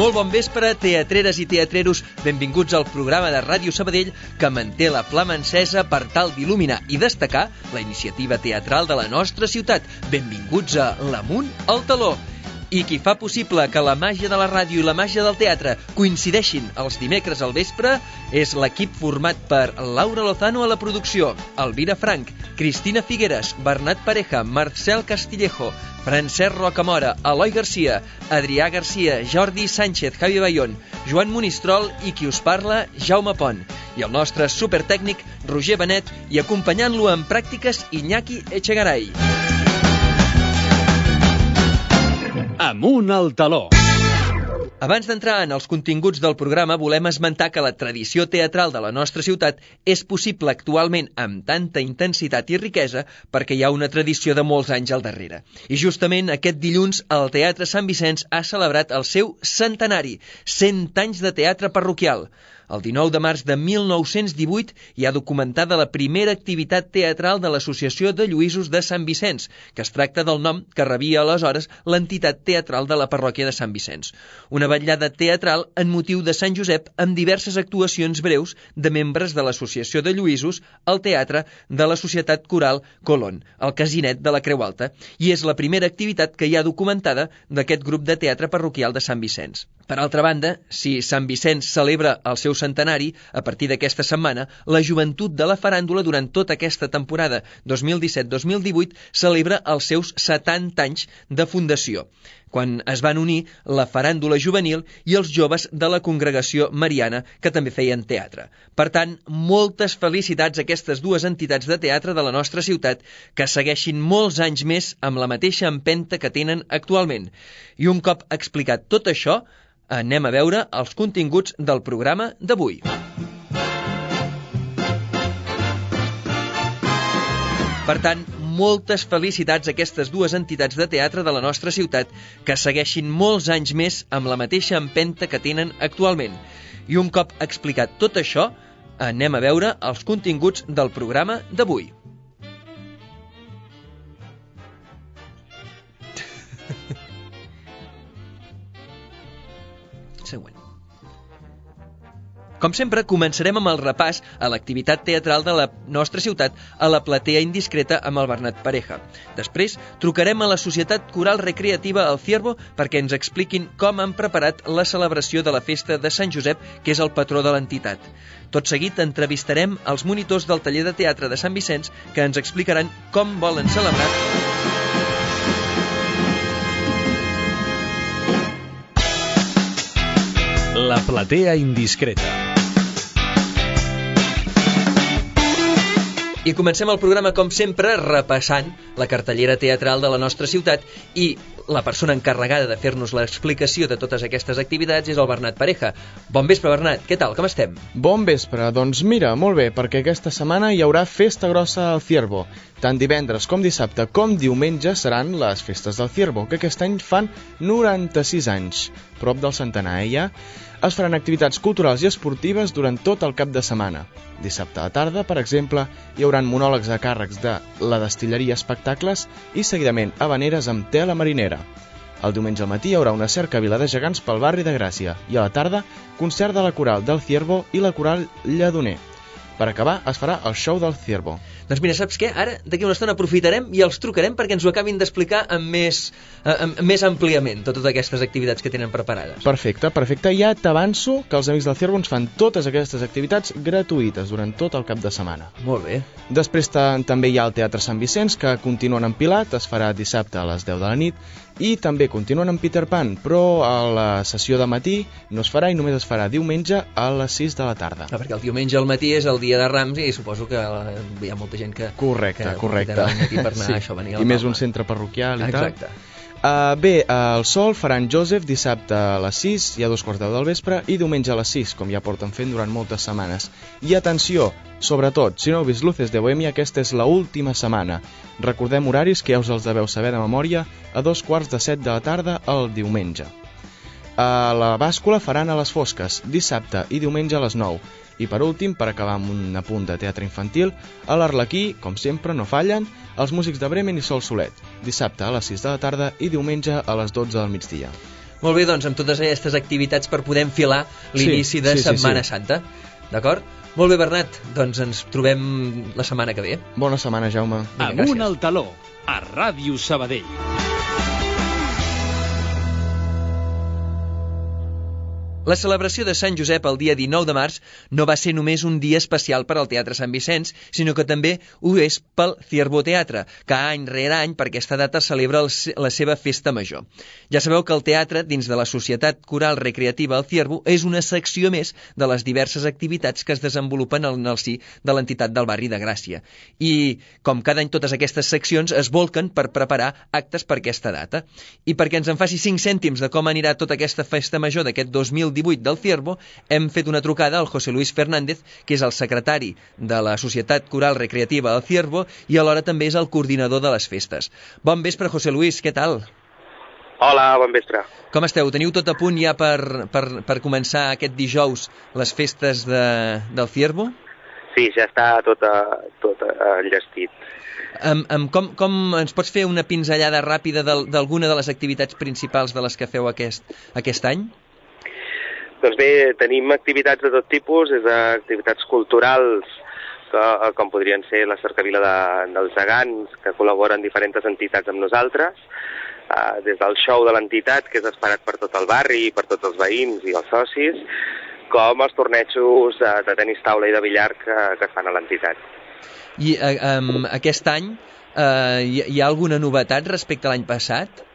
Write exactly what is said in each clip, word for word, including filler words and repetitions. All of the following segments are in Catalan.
Molt bon vespre, teatreres i teatreros. Benvinguts al programa de Ràdio Sabadell que manté la flama encesa per tal d'il·luminar i destacar la iniciativa teatral de la nostra ciutat. Benvinguts a l'Amunt al Taló. I qui fa possible que la màgia de la ràdio i la màgia del teatre coincideixin els dimecres al vespre és l'equip format per Laura Lozano a la producció, Elvira Frank, Cristina Figueres, Bernat Pareja, Marcel Castillejo, Francesc Rocamora, Eloi Garcia, Adrià Garcia, Jordi Sánchez, Javi Bayón, Joan Monistrol i qui us parla, Jaume Pont. I el nostre supertècnic, Roger Benet, i acompanyant-lo en pràctiques, Iñaki Echegaray. Amunt al Taló. Abans d'entrar en els continguts del programa, volem esmentar que la tradició teatral de la nostra ciutat és possible actualment amb tanta intensitat i riquesa perquè hi ha una tradició de molts anys al darrere. I justament aquest dilluns el Teatre Sant Vicenç ha celebrat el seu centenari, cent anys de teatre parroquial. El dinou de març de mil nou-cents divuit hi ha documentada la primera activitat teatral de l'Associació de Lluïsos de Sant Vicenç, que es tracta del nom que rebia aleshores l'entitat teatral de la parròquia de Sant Vicenç. Una vetllada teatral en motiu de Sant Josep amb diverses actuacions breus de membres de l'Associació de Lluïsos al teatre de la Societat Coral Colón, al Casinet de la Creu Alta, i és la primera activitat que hi ha documentada d'aquest grup de teatre parroquial de Sant Vicenç. Per altra banda, si Sant Vicenç celebra el seu centenari, a partir d'aquesta setmana, la joventut de la faràndula durant tota aquesta temporada dos mil disset dos mil divuit celebra els seus setanta anys de fundació, quan es van unir la faràndula juvenil i els joves de la congregació mariana, que també feien teatre. Per tant, moltes felicitats a aquestes dues entitats de teatre de la nostra ciutat, que segueixin molts anys més amb la mateixa empenta que tenen actualment. I un cop explicat tot això, anem a veure els continguts del programa d'avui. Per tant, moltes felicitats a aquestes dues entitats de teatre de la nostra ciutat que segueixin molts anys més amb la mateixa empenta que tenen actualment. I un cop explicat tot això, anem a veure els continguts del programa d'avui. Següent. Com sempre, començarem amb el repàs a l'activitat teatral de la nostra ciutat a la platea indiscreta amb el Bernat Pareja. Després, trucarem a la Societat Coral Recreativa El Ciervo perquè ens expliquin com han preparat la celebració de la festa de Sant Josep, que és el patró de l'entitat. Tot seguit, entrevistarem els monitors del taller de teatre de Sant Vicenç que ens explicaran com volen celebrar la platea indiscreta. I comencem el programa, com sempre, repassant la cartellera teatral de la nostra ciutat, i la persona encarregada de fer-nos l'explicació de totes aquestes activitats és el Bernat Pareja. Bon vespre, Bernat, què tal, com estem? Bon vespre, doncs mira, molt bé, perquè aquesta setmana hi haurà Festa Grossa al Ciervo. Tant divendres com dissabte com diumenge seran les festes del Ciervo, que aquest any fan noranta-sis anys, prop del centenar, eh, ja? Es faran activitats culturals i esportives durant tot el cap de setmana. Dissabte a la tarda, per exemple, hi haurà monòlegs a càrrecs de la Destilleria Espectacles i seguidament havaneres amb tela marinera. El diumenge al matí hi haurà una cercavila de gegants pel barri de Gràcia i a la tarda, concert de la Coral del Ciervo i la Coral Lledoner. Per acabar, es farà el show del Ciervo. Doncs mira, saps què? Ara, d'aquí una estona, aprofitarem i els trucarem perquè ens ho acabin d'explicar amb més, amb més àmpliament totes aquestes activitats que tenen preparades. Perfecte, perfecte. Ja t'avanço que els amics del Ciervo ens fan totes aquestes activitats gratuïtes durant tot el cap de setmana. Molt bé. Després també hi ha el Teatre Sant Vicenç, que continuen en Pilat, es farà dissabte a les deu de la nit, i també continuen en Peter Pan, però a la sessió de matí no es farà i només es farà diumenge a les sis de la tarda. Ah, perquè el diumenge al matí és el dia de Rams i suposo que hi ha molta gent que... Correcte, que correcte. Aquí per anar, sí. això, venir a I més un centre parroquial i Exacte. tal. Uh, bé, uh, el Sol faran Joseph dissabte a les sis i a dos quarts deu del vespre i diumenge a les sis, com ja porten fent durant moltes setmanes. I atenció, sobretot, si no heu vist Luces de Bohèmia, aquesta és la última setmana. Recordem horaris que ja us els deveu saber de memòria, a dos quarts de set de la tarda el diumenge. A la bàscula faran a les fosques, dissabte i diumenge a les nou. I per últim, per acabar amb un apunt de teatre infantil, a l'Arlequí, com sempre, no fallen, els músics de Bremen i Sol Solet, dissabte a les sis de la tarda i diumenge a les dotze del migdia. Molt bé, doncs amb totes aquestes activitats per poder enfilar l'inici sí, de sí, Setmana sí, sí. Santa. D'acord? Molt bé, Bernat, doncs ens trobem la setmana que ve. Bona setmana, Jaume. Vinga, Amunt gràcies. al taló, a Ràdio Sabadell. La celebració de Sant Josep el dia dinou de març no va ser només un dia especial per al Teatre Sant Vicenç, sinó que també ho és pel Ciervo Teatre, que any rere any per aquesta data celebra el, la seva festa major. Ja sabeu que el teatre, dins de la Societat Coral Recreativa El Ciervo, és una secció més de les diverses activitats que es desenvolupen en el si de l'entitat del barri de Gràcia. I, com cada any, totes aquestes seccions es volquen per preparar actes per aquesta data. I perquè ens en faci cinc cèntims de com anirà tota aquesta festa major d'aquest dos mil divuit del Ciervo, hem fet una trucada al José Luis Fernández, que és el secretari de la Societat Coral Recreativa del Ciervo i alhora també és el coordinador de les festes. Bon vespre, José Luis, què tal? Hola, bon vespre. Com esteu? Teniu tot a punt ja per, per, per començar aquest dijous les festes de, del Ciervo? Sí, ja està tot, a, tot a, enllestit. Um, um, com, com ens pots fer una pinzellada ràpida d'alguna de les activitats principals de les que feu aquest, aquest any? Doncs bé, tenim activitats de tot tipus, des d'activitats culturals, que, com podrien ser la cercavila de, dels gegants, que col·laboren diferents entitats amb nosaltres, uh, des del show de l'entitat, que és esperat per tot el barri, per tots els veïns i els socis, com els tornejos de, de tenis taula i de billar que, que es fan a l'entitat. I uh, um, aquest any uh, hi, hi ha alguna novetat respecte a l'any passat?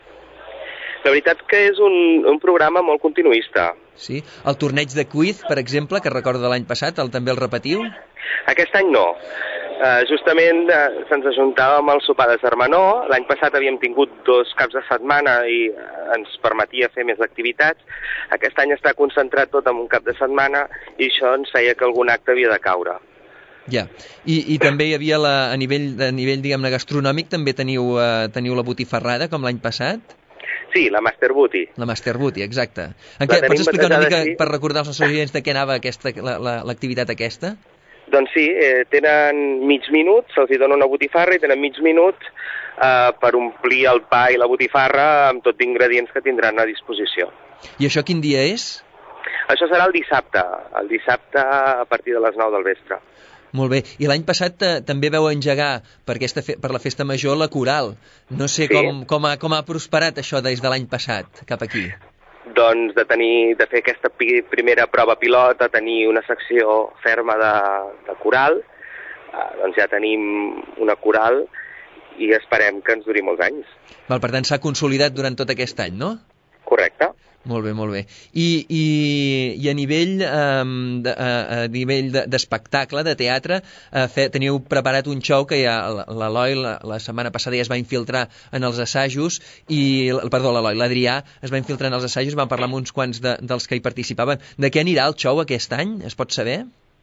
La veritat que és un, un programa molt continuista. Sí? El torneig de quiz, per exemple, que recordo de l'any passat, el, també el repetiu? Aquest any no. Uh, justament uh, se'ns ajuntava amb el sopar de Germanor. L'any passat havíem tingut dos caps de setmana i uh, ens permetia fer més activitats. Aquest any està concentrat tot en un cap de setmana i això ens feia que algun acte havia de caure. Ja, I, i també hi havia la, a nivell, a nivell diguem-ne, gastronòmic, també teniu, uh, teniu la botifarrada, com l'any passat? Sí, la Master Booty. La Master Booty, exacte. En què, pots explicar una mica, sí? Per recordar als nostres oients, de què anava aquesta, l'activitat aquesta? Doncs sí, eh, tenen mig minut, se'ls dona una botifarra i tenen mig minut eh, per omplir el pa i la botifarra amb tot d'ingredients que tindran a disposició. I això quin dia és? Això serà el dissabte, el dissabte a partir de les nou del vespre. Molt bé. I l'any passat eh, també veu engegar per, aquesta fe per la festa major la coral. No sé sí. com, com, ha, com ha prosperat això des de l'any passat cap aquí. Doncs de, tenir, de fer aquesta pi primera prova pilot, a tenir una secció ferma de, de coral, eh, doncs ja tenim una coral i esperem que ens duri molts anys. Val, per tant, s'ha consolidat durant tot aquest any, no? Correcte. Molt bé, molt bé. I, i, i a nivell um, de, a, a nivell d'espectacle, de, de teatre, uh, fe, teniu preparat un show que ja l'Eloi la, la setmana passada ja es va infiltrar en els assajos, i, perdó, l'Eloi, l'Adrià es va infiltrar en els assajos, vam parlar amb uns quants de, dels que hi participaven. De què anirà el show aquest any? Es pot saber?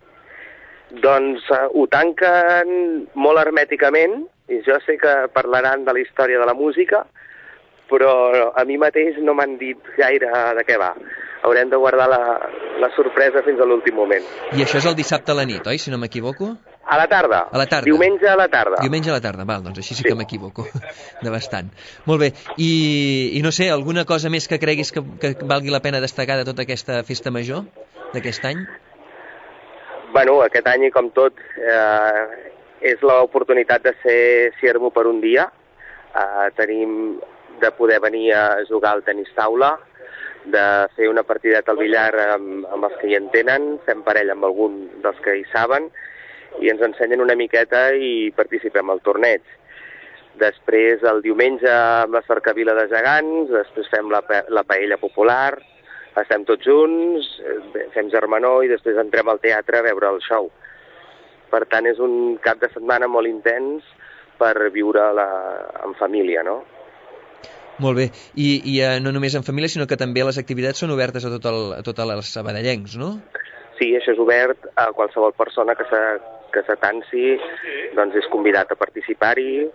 Doncs uh, ho tanquen molt hermèticament, i jo sé que parlaran de la història de la música, però a mi mateix no m'han dit gaire de què va. Haurem de guardar la, la sorpresa fins a l'últim moment. I això és el dissabte a la nit, oi, si no m'equivoco? A la tarda. A la tarda. Diumenge a la tarda. Diumenge a la tarda, val, doncs així sí, sí. que m'equivoco de bastant. Molt bé, I, i no sé, alguna cosa més que creguis que, que valgui la pena destacar de tota aquesta festa major d'aquest any? Bueno, aquest any, com tot, eh, és l'oportunitat de ser ciervo per un dia. Eh, tenim de poder venir a jugar al tenis taula, de fer una partideta al billar amb, amb els que hi entenen, fem parella amb algun dels que hi saben, i ens ensenyen una miqueta i participem al torneig. Després, el diumenge, amb la cercavila de gegants, després fem la, la paella popular, estem tots junts, fem germanor i després entrem al teatre a veure el show. Per tant, és un cap de setmana molt intens per viure la, en família, no? Molt bé, i, i uh, no només en família, sinó que també les activitats són obertes a tot el, a tots els sabadellencs, no? Sí, això és obert a qualsevol persona que s'atansi, doncs és convidat a participar-hi.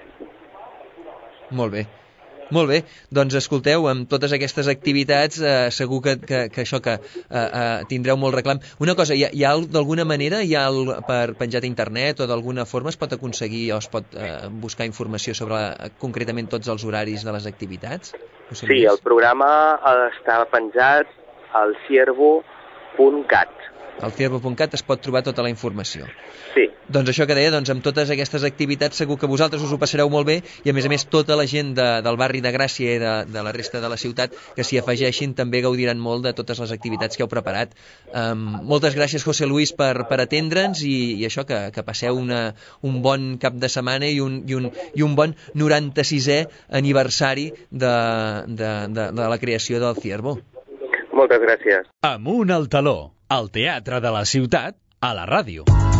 Molt bé. Molt bé, doncs escolteu, amb totes aquestes activitats eh, segur que, que, que això que eh, eh, tindreu molt reclam. Una cosa, hi ha, hi ha d'alguna manera, hi ha el, per penjat a internet o d'alguna forma es pot aconseguir o es pot eh, buscar informació sobre eh, concretament tots els horaris de les activitats? José Sí, Luis? el programa està penjat al ciervo punt cat. Al ciervo punt cat es pot trobar tota la informació. Sí. Doncs això que deia, doncs amb totes aquestes activitats segur que vosaltres us ho passareu molt bé i a més a més tota la gent de, del barri de Gràcia i de, de la resta de la ciutat que s'hi afegeixin també gaudiran molt de totes les activitats que heu preparat. Um, moltes gràcies, José Luis, per, per atendre'ns i, i això, que, que passeu una, un bon cap de setmana i un, i un, i un bon noranta-sisè aniversari de, de, de, de la creació del Ciervo. Moltes gràcies. Amunt al taló, al teatre de la ciutat, a la ràdio.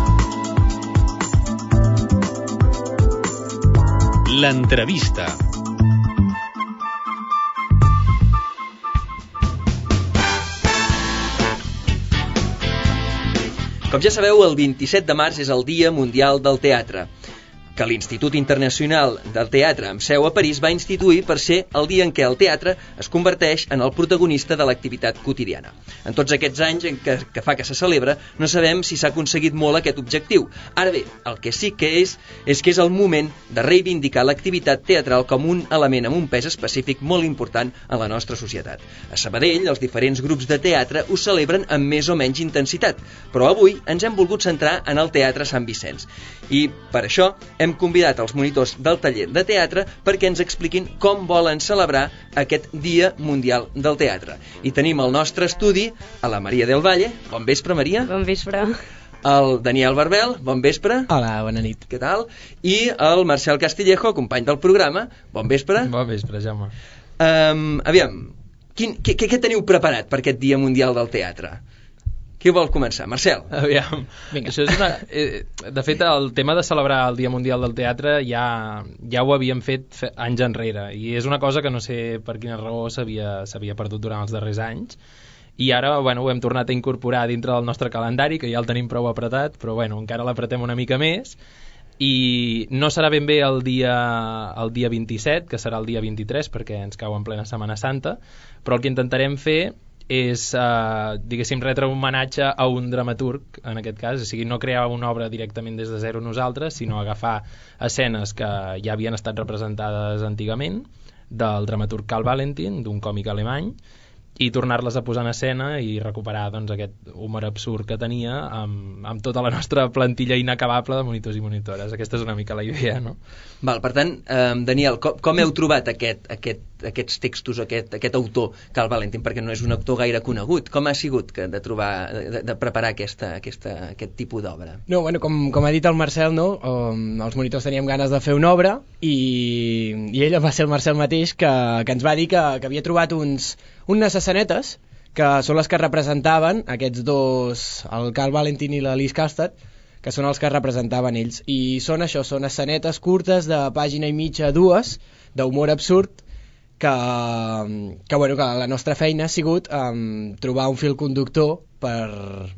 L'entrevista. Com ja sabeu, el vint-i-set de març és el Dia Mundial del Teatre, que l'Institut Internacional del Teatre amb seu a París va instituir per ser el dia en què el teatre es converteix en el protagonista de l'activitat quotidiana. En tots aquests anys en què, que fa que se celebra, no sabem si s'ha aconseguit molt aquest objectiu. Ara bé, el que sí que és, és que és el moment de reivindicar l'activitat teatral com un element amb un pes específic molt important en la nostra societat. A Sabadell, els diferents grups de teatre ho celebren amb més o menys intensitat, però avui ens hem volgut centrar en el Teatre Sant Vicenç. I per això hem convidat els monitors del taller de teatre perquè ens expliquin com volen celebrar aquest Dia Mundial del Teatre. I tenim al nostre estudi a la Maria del Valle. Bon vespre, Maria. Bon vespre. El Daniel Barbel. Bon vespre. Hola, bona nit. Què tal? I el Marcel Castillejo, company del programa. Bon vespre. Bon vespre, Jaume. Um, aviam, quin, què, què teniu preparat per aquest Dia Mundial del Teatre? Qui vol començar? Marcel? Aviam, Vinga. Això és una... Eh, de fet, el tema de celebrar el Dia Mundial del Teatre ja, ja ho havíem fet fe, anys enrere, i és una cosa que no sé per quina raó s'havia perdut durant els darrers anys, i ara bueno, ho hem tornat a incorporar dintre del nostre calendari, que ja el tenim prou apretat, però bueno, encara l'apretem una mica més, i no serà ben bé el dia, el dia vint-i-set, que serà el dia vint-i-tres, perquè ens cau en plena Setmana Santa, però el que intentarem fer és, eh, diguéssim, retre un homenatge a un dramaturg, en aquest cas, o sigui, no crear una obra directament des de zero nosaltres, sinó agafar escenes que ja havien estat representades antigament, del dramaturg Karl Valentin, d'un còmic alemany, i tornar-les a posar en escena i recuperar doncs, aquest humor absurd que tenia amb, amb tota la nostra plantilla inacabable de monitors i monitores. Aquesta és una mica la idea, no? Val, per tant, eh, Daniel, com, com heu trobat aquest, aquest, aquests textos, aquest, aquest autor, Karl Valentin, perquè no és un autor gaire conegut? Com ha sigut que de trobar, de, de preparar aquesta, aquesta, aquest tipus d'obra? No, bueno, com, com ha dit el Marcel, no? Um, els monitors teníem ganes de fer una obra i, i ell va ser el Marcel mateix que, que ens va dir que, que havia trobat uns unes escenetes que són les que representaven aquests dos, el Karl Valentin i la Liz Kastad, que són els que representaven ells, i són això, són escenetes curtes de pàgina i mitja, dues, d'humor absurd, que, que, bueno, que la nostra feina ha sigut um, trobar un fil conductor per,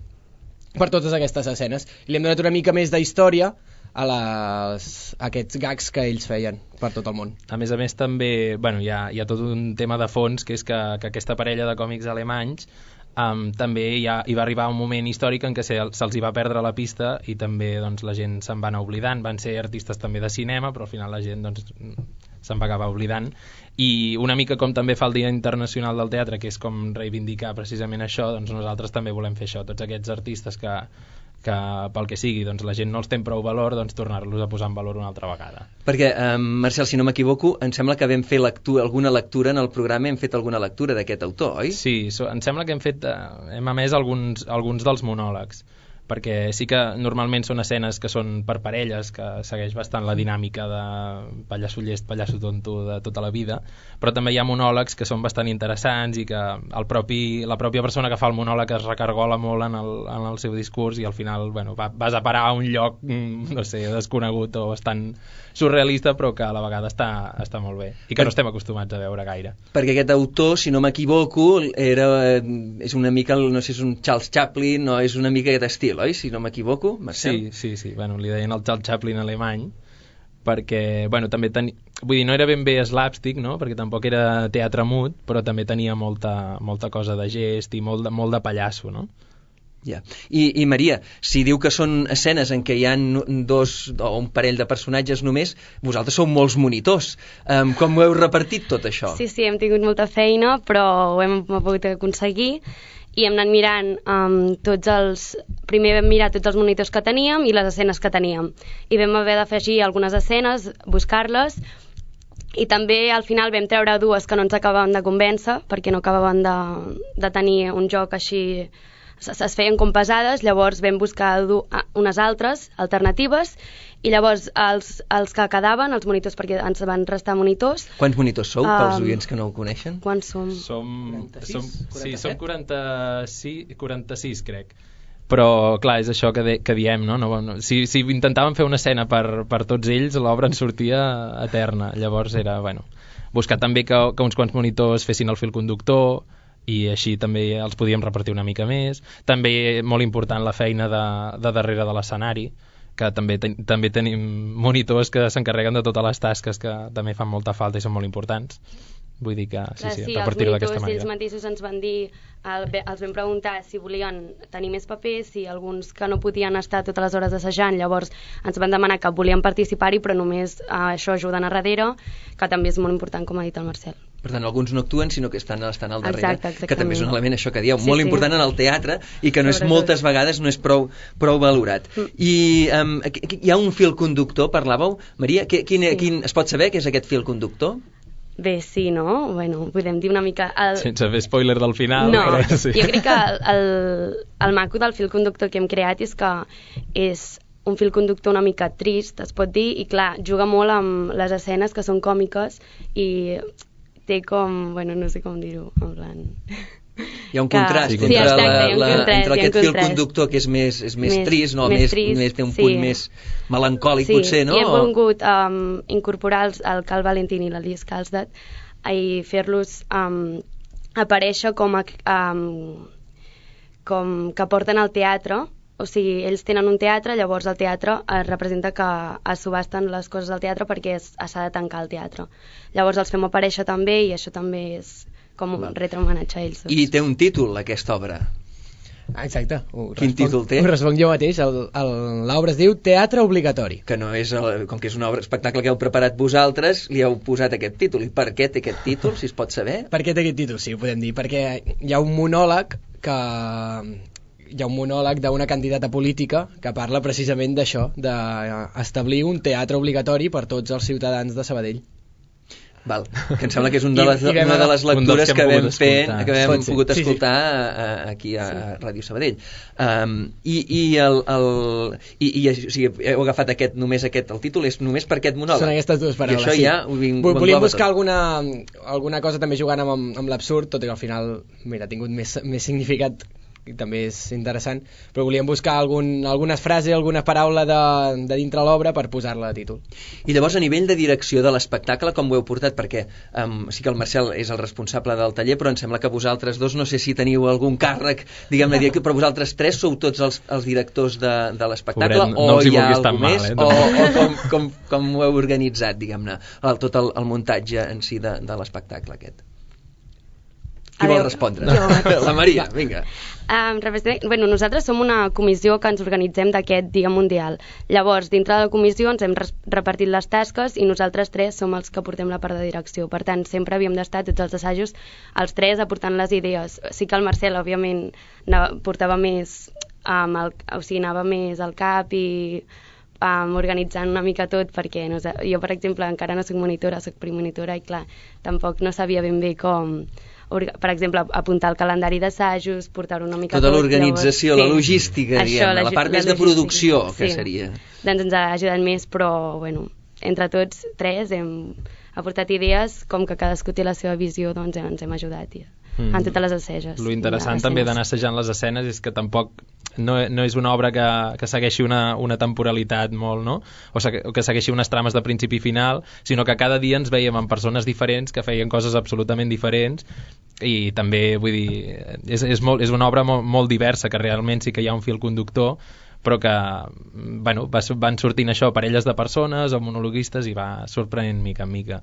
per totes aquestes escenes, i li hem donat una mica més d'història a, les, a aquests gags que ells feien per tot el món. A més a més també, bueno, hi ha, hi ha tot un tema de fons, que és que, que aquesta parella de còmics alemanys um, també hi, ha, hi va arribar un moment històric en què se, se'ls hi va perdre la pista i també doncs, la gent se'n va anar oblidant. Van ser artistes també de cinema, però al final la gent doncs, se'n va acabar oblidant, i una mica com també fa el Dia Internacional del Teatre, que és com reivindicar precisament això, doncs nosaltres també volem fer això, tots aquests artistes que que pel que sigui, doncs la gent no els té prou valor, doncs tornar-los a posar en valor una altra vegada. Perquè, eh, Marcel, si no m'equivoco, em sembla que vam fer lectura, alguna lectura en el programa, hem fet alguna lectura d'aquest autor, oi? Sí, so, em sembla que hem fet, eh, hem emès alguns, alguns dels monòlegs, perquè sí que normalment són escenes que són per parelles, que segueix bastant la dinàmica de pallasso llest, pallasso tonto de tota la vida, però també hi ha monòlegs que són bastant interessants i que el propi, la pròpia persona que fa el monòleg es recargola molt en el, en el seu discurs i al final bueno, va, vas a parar a un lloc, no sé, desconegut o bastant surrealista, però que a la vegada està, està molt bé i que no estem acostumats a veure gaire. Perquè aquest autor, si no m'equivoco, era, és una mica, no sé, és un Charles Chaplin, no, és una mica aquest estil, oi? Si no m'equivoco, Marcel? Sí, sí, sí. Bueno, li deien el Charles Chaplin alemany, perquè, bueno, també tenia... Vull dir, no era ben bé slapstick, no?, perquè tampoc era teatre mut, però també tenia molta, molta cosa de gest i molt de, molt de pallasso, no? Ja. I, I Maria, si diu que són escenes en què hi ha dos o un parell de personatges només, vosaltres sou molts monitors. Um, com ho heu repartit tot això? Sí, sí, hem tingut molta feina, però ho hem pogut aconseguir i hem anat mirant um, tots els... Primer vam mirar tots els monitors que teníem i les escenes que teníem. I vam haver d'afegir algunes escenes, buscar-les, i també al final vam treure dues que no ens acabaven de convèncer, perquè no acabaven de, de tenir un joc així... es feien com pesades, llavors vam buscar unes altres alternatives i llavors els, els que quedaven, els monitors, perquè ens van restar monitors. Quants monitors sou, pels um, oients que no ho coneixen? Quants som? Som, quaranta-sis? som sí, som quaranta-sis, quaranta-sis crec. Però clar, és això que, de, que diem, no? no, no si, si intentàvem fer una escena per, per tots ells, l'obra en sortia eterna. Llavors era, bueno, buscar també que, que uns quants monitors fessin el fil conductor, i així també els podíem repartir una mica més. També molt important la feina de, de darrere de l'escenari, que també, ten, també tenim monitors que s'encarreguen de totes les tasques que també fan molta falta i són molt importants. Vull dir que sí, Clar, sí, sí, repartir-ho d'aquesta manera. Els monitors ells mateixos ens van dir, el, els vam preguntar si volien tenir més papers, si alguns que no podien estar totes les hores assajant, llavors ens van demanar que volien participar-hi, però només eh, això ajuden a darrere, que també és molt important, com ha dit el Marcel. Per tant, alguns no actuen, sinó que estan, estan al darrere, Exacte, que també és un element, això que dieu, sí, molt sí. important en el teatre i que no és, moltes vegades no és prou, prou valorat. Mm. I um, hi ha un fil conductor, parlàveu, Maria? Quin, quin, sí. quin, es pot saber què és aquest fil conductor? Bé, sí, no? Bueno, podem dir una mica... El... Sense fer spoiler del final. No, però, sí. Jo crec que el, el, el maco del fil conductor que hem creat és que és un fil conductor una mica trist, es pot dir, i clar, juga molt amb les escenes que són còmiques i té com, bueno, no sé com dir-ho, en plan... Hi ha un contrast que... entre, sí, exacte, la, la, contrast, entre aquest fil contrast. conductor que és més, és més, més trist, no? més, més, trist, més té un sí. punt més melancòlic, sí. potser, no? I hem volgut um, incorporar els, el Cal Valentín i l'Elies Kalsdad i fer-los um, aparèixer com, a, um, com que porten al teatre. O sigui, ells tenen un teatre, llavors el teatre es representa que es subasten les coses del teatre perquè s'ha de tancar el teatre. Llavors els fem aparèixer també i això també és com un retre homenatge a ells. Doncs. I té un títol, aquesta obra. Exacte. Ho Quin responc, títol té? Ho responc jo mateix. L'obra es diu Teatre Obligatori. Que no és, el, com que és una obra espectacle que heu preparat vosaltres, li heu posat aquest títol. I per què té aquest títol, si es pot saber? Per què té aquest títol, sí, ho podem dir. Perquè hi ha un monòleg que... hi ha un monòleg d'una candidata política que parla precisament d'això, d'establir un teatre obligatori per tots els ciutadans de Sabadell. Val. Que em sembla que és un de les, I, i una de les lectures que, que vam fer, que vam Pot pogut ser. escoltar sí, sí. A, a, aquí a sí. Ràdio Sabadell. Um, I i, el, el, i, i o sigui, heu agafat aquest, només aquest, el títol és només per aquest monòleg. Són aquestes dues paraules, I això sí. ja ho, ho volíem buscar tot. alguna, alguna cosa també jugant amb, amb l'absurd, tot i que al final mira, ha tingut més, més significat i també és interessant, però volíem buscar algun, algunes frases, alguna paraula de, de dintre l'obra per posar-la a títol. I llavors a nivell de direcció de l'espectacle com ho heu portat? Perquè um, sí que el Marcel és el responsable del taller, però em sembla que vosaltres dos no sé si teniu algun càrrec, diguem-ne, però vosaltres tres sou tots els, els directors de, de l'espectacle, Pobret, o no hi ha algú mal, més, eh, o, o com, com, com ho heu organitzat, diguem-ne, el, tot el, el muntatge en si de, de l'espectacle aquest. Qui vol respondre? Jo. La Maria, vinga. Um, bueno, nosaltres som una comissió que ens organitzem d'aquest Dia Mundial. Llavors, dintre de la comissió ens hem repartit les tasques i nosaltres tres som els que portem la part de direcció. Per tant, sempre havíem d'estar tots els assajos, els tres aportant les idees. Sí que el Marcel, òbviament, portava més, um, el, o sigui, anava més al cap i um, organitzant una mica tot, perquè no sé, jo, per exemple, encara no soc monitora, soc primonitora i, clar, tampoc no sabia ben bé com... per exemple, apuntar el calendari d'assajos, portar una mica tota tot, l'organització, llavors, la logística, sí. diguem, Això, la, la, part la més de producció, que sí. seria. Doncs ens ha ajudat més, però, bueno, entre tots tres hem aportat idees, com que cadascú té la seva visió, doncs ens hem ajudat ja. Mm. En totes les assages. Lo interessant també d'anar assajant les escenes és que tampoc no, no és una obra que, que segueixi una, una temporalitat molt, no? O que, que segueixi unes trames de principi i final, sinó que cada dia ens veiem amb persones diferents que feien coses absolutament diferents i també, vull dir, és, és, molt, és una obra molt, molt diversa, que realment sí que hi ha un fil conductor, però que bueno, van sortint això, parelles de persones o monologuistes, i va sorprenent mica en mica.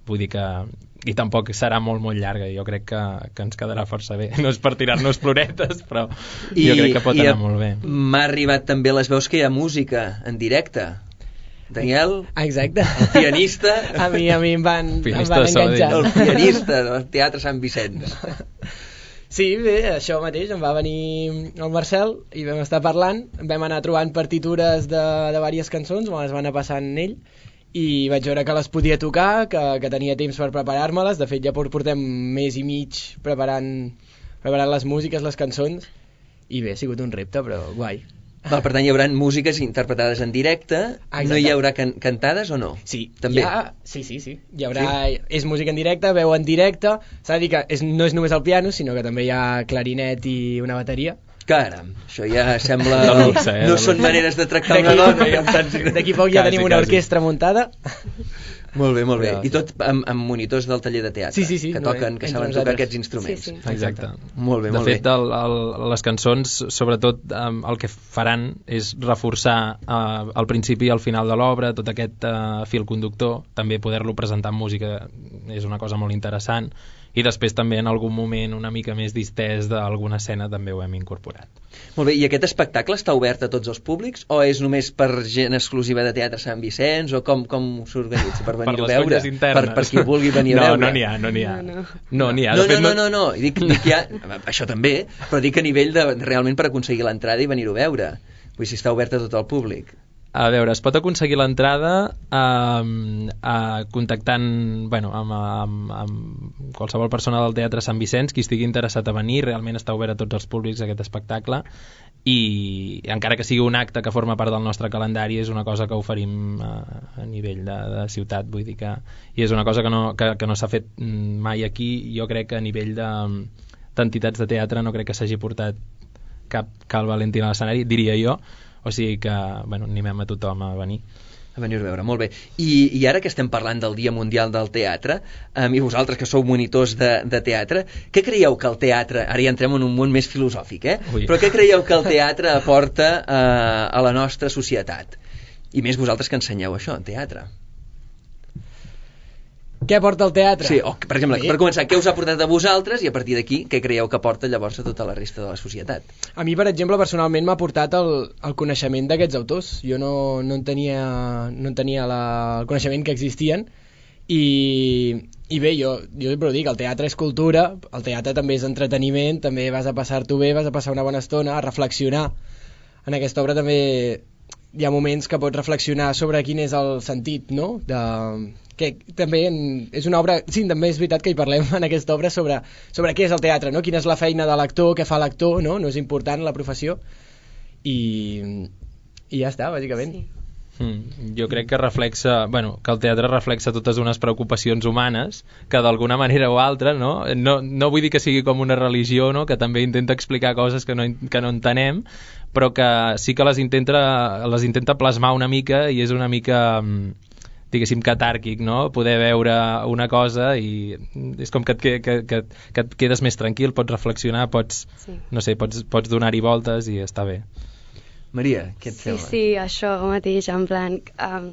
vull dir que i tampoc serà molt molt llarga, jo crec que, que ens quedarà força bé, no és per tirar-nos floretes, però I, jo crec que pot anar molt bé. M'ha arribat també les veus que hi ha música en directe. Daniel, exacte, el pianista, a mi a mi em van, em van enganxar, el pianista del Teatre Sant Vicenç. Sí, bé, això mateix, em va venir el Marcel i vam estar parlant, vam anar trobant partitures de, de diverses cançons, me les van anar passant ell, i vaig veure que les podia tocar, que, que tenia temps per preparar-me-les. De fet, ja portem mes i mig preparant, preparant les músiques, les cançons, i bé, ha sigut un repte, però guai. Val, per tant, hi haurà músiques interpretades en directe. Exacte. No hi haurà can cantades o no? Sí, també. Ha, sí, sí, sí. Hi haurà, sí? És música en directe, veu en directe. S'ha de dir que és, no és només el piano, sinó que també hi ha clarinet i una bateria. Caram, això ja sembla... luxe, eh, no són maneres de tractar una dona. Ja d'aquí poc ja quasi, tenim una quasi. orquestra muntada. Molt bé, molt bé. I tot amb, amb monitors del taller de teatre, sí, sí, sí, que toquen, que saben tocar aquests instruments. Sí, sí. Exacte. Molt bé, de molt fet, bé. El, el, les cançons, sobretot, el que faran és reforçar eh, al principi i al final de l'obra tot aquest eh, fil conductor, també poder-lo presentar en música és una cosa molt interessant, i després també en algun moment una mica més distès d'alguna escena també ho hem incorporat. Molt bé, i aquest espectacle està obert a tots els públics o és només per gent exclusiva de Teatre Sant Vicenç o com, com s'organitza per venir-ho a veure? Per, per qui vulgui venir no, a veure? No, no n'hi ha, no n'hi ha. No, no n'hi ha. No, no, no, no, no. Dic, dic ja, això també, però dic a nivell de realment per aconseguir l'entrada i venir-ho a veure. Vull dir, si està obert a tot el públic. A veure, es pot aconseguir l'entrada eh, eh, contactant bueno, amb, amb, amb qualsevol persona del Teatre Sant Vicenç, qui estigui interessat a venir. Realment està obert a tots els públics aquest espectacle, i encara que sigui un acte que forma part del nostre calendari, és una cosa que oferim a, a nivell de, de ciutat, vull dir que i és una cosa que no, que, que no s'ha fet mai aquí. Jo crec que a nivell de d'entitats de teatre no crec que s'hagi portat cap Cal Valentín a l'escenari, diria jo. O sigui que, bueno, animem a tothom a venir. A venir a veure, molt bé. I, i ara que estem parlant del Dia Mundial del Teatre, eh, i vosaltres que sou monitors de, de teatre, què creieu que el teatre, ara ja entrem en un món més filosòfic, eh? Ui. Però què creieu que el teatre aporta eh, a la nostra societat? I més vosaltres que ensenyeu això, en teatre. Què aporta el teatre? Sí, o, per exemple, sí. Per començar, què us ha portat a vosaltres i a partir d'aquí, què creieu que aporta llavors a tota la resta de la societat? A mi, per exemple, personalment m'ha portat el, el coneixement d'aquests autors. Jo no, no en tenia, no en tenia la, el coneixement que existien i, i bé, jo, jo sempre ho dic, el teatre és cultura, el teatre també és entreteniment, també vas a passar-t'ho bé, vas a passar una bona estona, a reflexionar. En aquesta obra també hi ha moments que pots reflexionar sobre quin és el sentit, no?, de... que també en, és una obra, sí, també és veritat que hi parlem en aquesta obra sobre, sobre què és el teatre, no? Quina és la feina de l'actor, què fa l'actor, no? No és important la professió i, i ja està, bàsicament. Sí. Mm, jo crec que reflexa, bueno, que el teatre reflexa totes unes preocupacions humanes que d'alguna manera o altra, no? No, no vull dir que sigui com una religió, no? Que també intenta explicar coses que no, que no entenem, però que sí que les intenta, les intenta plasmar una mica i és una mica... diguéssim, catàrquic, no? Poder veure una cosa i és com que et, que, que, que et quedes més tranquil, pots reflexionar, pots, sí. no sé, pots, pots donar-hi voltes i està bé. Maria, què et sí, sembla? Sí, això mateix, en plan, um,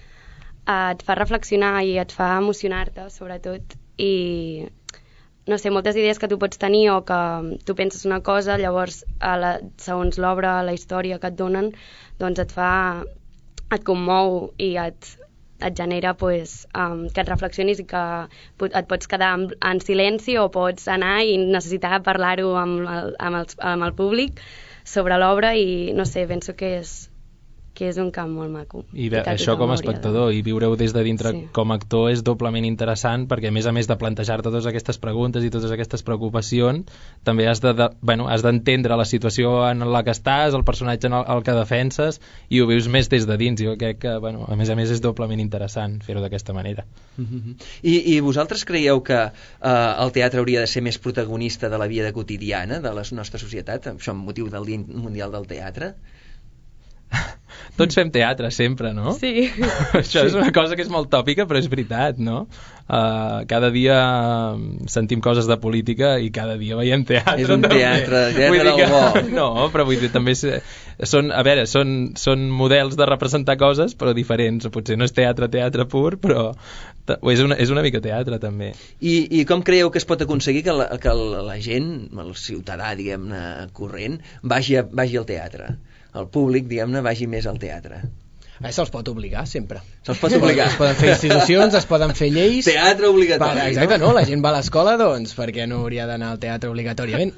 et fa reflexionar i et fa emocionar-te, sobretot, i no sé, moltes idees que tu pots tenir o que tu penses una cosa, llavors, a la, segons l'obra, la història que et donen, doncs et fa, et commou i et et genera pues, um, que et reflexionis i que et pots quedar en, en silenci o pots anar i necessitar parlar-ho amb, el, amb, el, amb el públic sobre l'obra i no sé, penso que és, que és un camp molt maco. I, ve, I això com a espectador de... i viure-ho des de dintre sí. Com a actor és doblement interessant perquè a més a més de plantejar-te totes aquestes preguntes i totes aquestes preocupacions també has de, de, bueno, has d'entendre la situació en la que estàs, el personatge en el, el que defenses i ho vius més des de dins. Jo crec que bueno, a més a més és doblement interessant fer-ho d'aquesta manera. Mm-hmm. I, I vosaltres creieu que eh, el teatre hauria de ser més protagonista de la vida quotidiana de la nostra societat, això amb motiu del Dia Mundial del Teatre? tots fem teatre sempre, no? Sí. Això és una cosa que és molt tòpica, però és veritat, no? Uh, cada dia sentim coses de política i cada dia veiem teatre. És un també. teatre, teatre del que, bo. No, però vull dir, també és, són, a veure, són, són models de representar coses, però diferents. Potser no és teatre, teatre pur, però és una, és una mica teatre, també. I, I com creieu que es pot aconseguir que la, que la gent, el ciutadà, diguem-ne, corrent, vagi, a, vagi al teatre? El públic, diguem-ne, vagi més al teatre? Eh, se'ls pot obligar, sempre. Se'ls pot obligar. Es poden fer institucions, es poden fer lleis... Teatre obligatori, per, exacte, no? no? La gent va a l'escola, doncs, per què no hauria d'anar al teatre obligatòriament?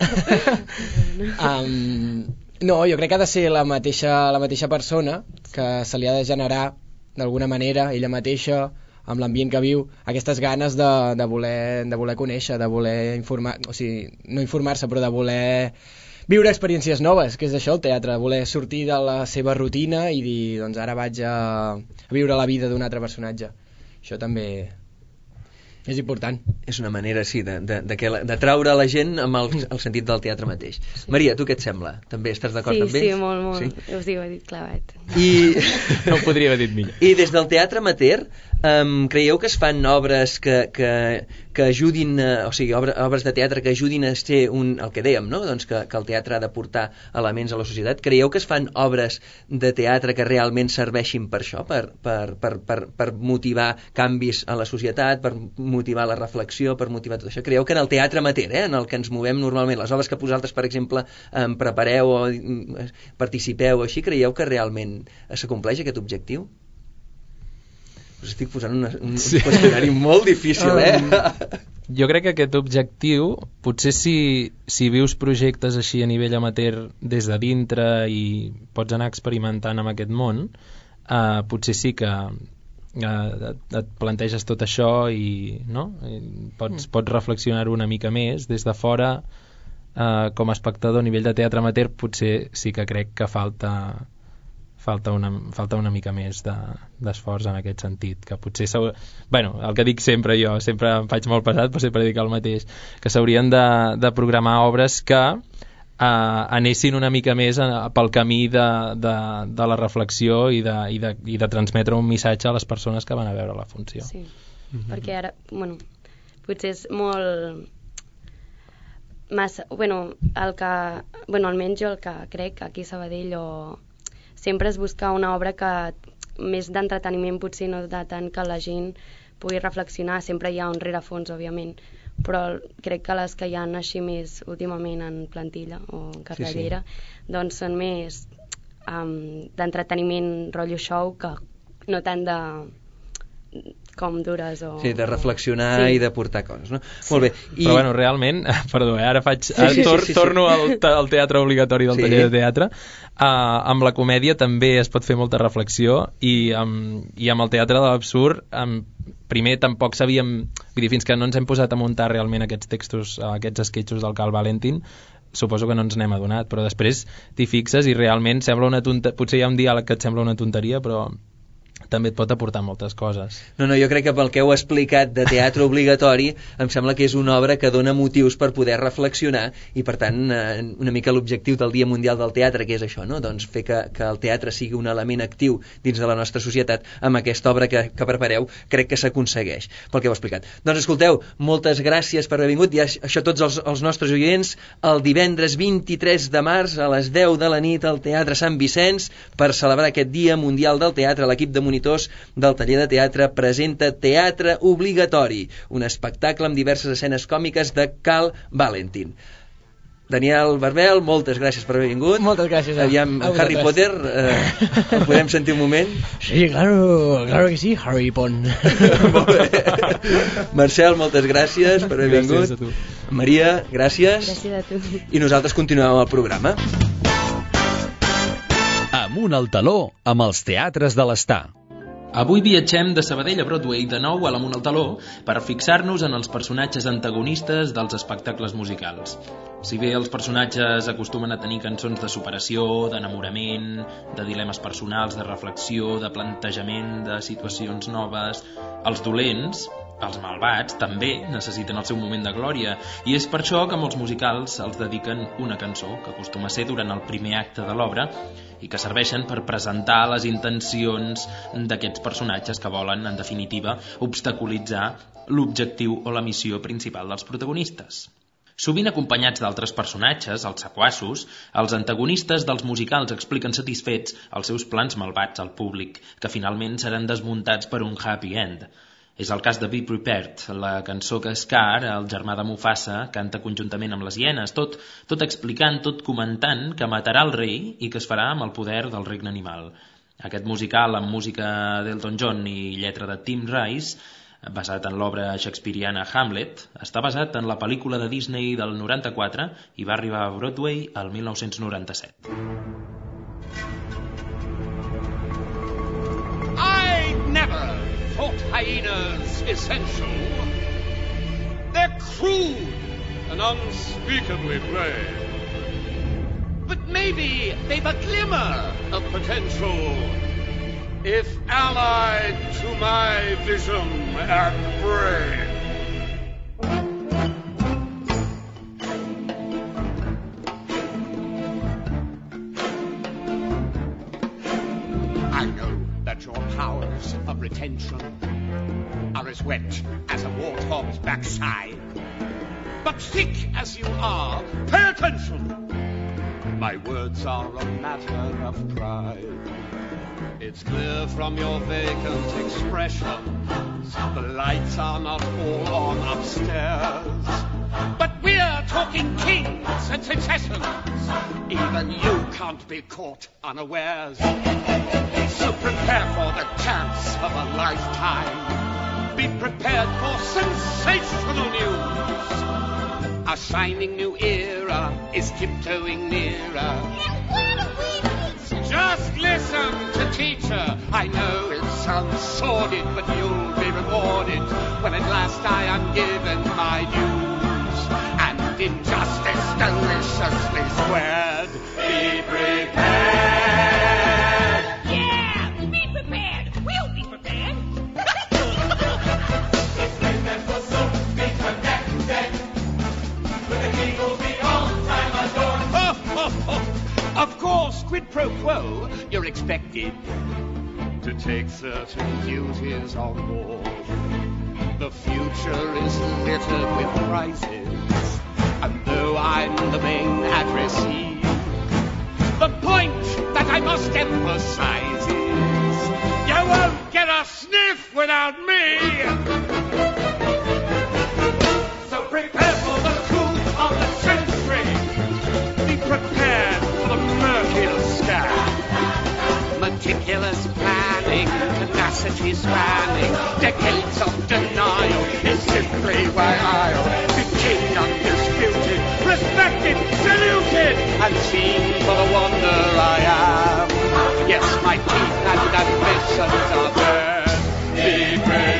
um, no, jo crec que ha de ser la mateixa, la mateixa persona que se li ha de generar, d'alguna manera, ella mateixa, amb l'ambient que viu, aquestes ganes de, de, voler, de voler conèixer, de voler informar, o sigui, no informar-se, però de voler viure experiències noves, que és això el teatre, voler sortir de la seva rutina i dir, doncs ara vaig a, a viure la vida d'un altre personatge. Això també és important. És una manera, sí, de, de, de, que la, de traure la gent amb el, el sentit del teatre mateix. Sí. Maria, tu què et sembla? També estàs d'acord sí, amb ells? Sí, molt, molt. Sí? Us diu, he dit clavat. I... No ho podria haver dit millor. I des del teatre amateur, um, creieu que es fan obres que, que, que ajudin, a, o sigui, obres, obres de teatre que ajudin a ser un, el que dèiem, no? Doncs que, que el teatre ha de portar elements a la societat. Creieu que es fan obres de teatre que realment serveixin per això, per, per, per, per, per motivar canvis a la societat, per motivar la reflexió, per motivar tot això? Creieu que en el teatre amateur, eh, en el que ens movem normalment, les obres que vosaltres, per exemple, em prepareu o participeu així, creieu que realment s'acompleix aquest objectiu? Us estic posant una, un, sí. un qüestionari molt difícil, eh? Um, jo crec que aquest objectiu, potser si, si vius projectes així a nivell amateur des de dintre i pots anar experimentant amb aquest món, uh, potser sí que uh, et, et planteges tot això i, no? I pots, pots reflexionar-ho una mica més des de fora. Uh, com a espectador a nivell de teatre amateur potser sí que crec que falta falta una, falta una mica més de, d'esforç en aquest sentit, que potser s'hau... bueno, el que dic sempre jo, sempre em faig molt pesat però sempre dic el mateix, que s'haurien de, de programar obres que uh, anessin una mica més a, pel camí de, de, de la reflexió i de, i, de, i de transmetre un missatge a les persones que van a veure la funció. Sí, mm-hmm. perquè ara, bueno, potser és molt massa, bueno, el que, bueno, almenys jo el que crec aquí a Sabadell o sempre és buscar una obra que més d'entreteniment potser no de tant que la gent pugui reflexionar, sempre hi ha un rerefons òbviament, però crec que les que hi ha així més últimament en plantilla o en cartellera, sí, sí. doncs són més um, d'entreteniment rotllo show que no tant de com dures o... Sí, de reflexionar sí. i de portar coses, no? Sí. Molt bé. I... Però bueno, realment, perdó, eh, ara faig, ara sí, sí, tor sí, sí, sí. torno al, al teatre obligatori del sí. taller de teatre. Uh, amb la comèdia també es pot fer molta reflexió i, um, i amb el teatre de l'absurd um, primer tampoc sabíem, vull dir, fins que no ens hem posat a muntar realment aquests textos, aquests esquetxos del Cal Valentin, suposo que no ens n'hem adonat, però després t'hi fixes i realment sembla una tonteria, potser hi ha un diàleg que et sembla una tonteria, però també et pot aportar moltes coses. No, no, jo crec que pel que heu explicat de teatre obligatori em sembla que és una obra que dona motius per poder reflexionar i per tant eh, una mica l'objectiu del Dia Mundial del Teatre, que és això, no? Doncs fer que, que el teatre sigui un element actiu dins de la nostra societat, amb aquesta obra que, que prepareu crec que s'aconsegueix pel que heu explicat. Doncs escolteu, moltes gràcies per haver vingut i això tots els, els nostres oients el divendres vint-i-tres de març a les deu de la nit al Teatre Sant Vicenç per celebrar aquest Dia Mundial del Teatre. L'equip de monitors del taller de teatre presenta Teatre Obligatori, un espectacle amb diverses escenes còmiques de Cal Valentin. Daniel Barbel, moltes gràcies per haver vingut. Moltes gràcies. Aviam, a Harry Potter, eh, el podem sentir un moment? Sí, claro, claro que sí, Harry Potter. Molt bé. Marcel, moltes gràcies per haver vingut. Gràcies a tu. Maria, gràcies. Gràcies a tu. I nosaltres continuem amb el programa. Amunt al taló amb els teatres de l'Estar. Avui viatgem de Sabadell a Broadway de nou a l'Amunt al Taló per fixar-nos en els personatges antagonistes dels espectacles musicals. Si bé els personatges acostumen a tenir cançons de superació, d'enamorament, de dilemes personals, de reflexió, de plantejament de situacions noves, els dolents, Els malvats també necessiten el seu moment de glòria i és per això que molts musicals els dediquen una cançó, que acostuma a ser durant el primer acte de l'obra i que serveixen per presentar les intencions d'aquests personatges que volen, en definitiva, obstaculitzar l'objectiu o la missió principal dels protagonistes. Sovint acompanyats d'altres personatges, els sequassos, els antagonistes dels musicals expliquen satisfets els seus plans malvats al públic, que finalment seran desmuntats per un happy end. És el cas de Be Prepared, la cançó que Scar, el germà de Mufasa, canta conjuntament amb les hienes, tot, tot explicant, tot comentant que matarà el rei i que es farà amb el poder del regne animal. Aquest musical amb música d'Elton John i lletra de Tim Rice, basat en l'obra shakespeariana Hamlet, està basat en la pel·lícula de Disney del noranta-quatre i va arribar a Broadway el mil nou-cents noranta-set. I never thought hyenas essential. They're crude and unspeakably plain. But maybe they've a glimmer of potential if allied to my vision and brain. I know that your powers of retention are as wet as a warthog's backside. But thick as you are, pay attention. My words are a matter of pride. It's clear from your vacant expressions the lights are not all on upstairs. But we're talking kings and successions. Even you can't be caught unawares. So prepare for the chance of a lifetime. Be prepared for sensational news. A shining new era is tiptoeing nearer. Just listen to teacher. I know it sounds sordid, but you'll be rewarded when at last I am given my dues. And injustice deliciously squared. Be prepared. Yeah, be prepared. We'll be prepared. It's like that for so be connected. With the king will be all time adored. Oh, oh, oh. Of course, quid pro quo, you're expected to take certain duties on board. The future is littered with prizes, and though I'm the main addressee, the point that I must emphasize is you won't get a sniff without me. So prepare for the coup of the century. Be prepared for the murkier sky. Meticulous planning, tenacity spanning, decades of denial is simply why I'll be king undisputed, respected, saluted, and seen for the wonder I am. Yes, my teeth and ambitions are bared. Be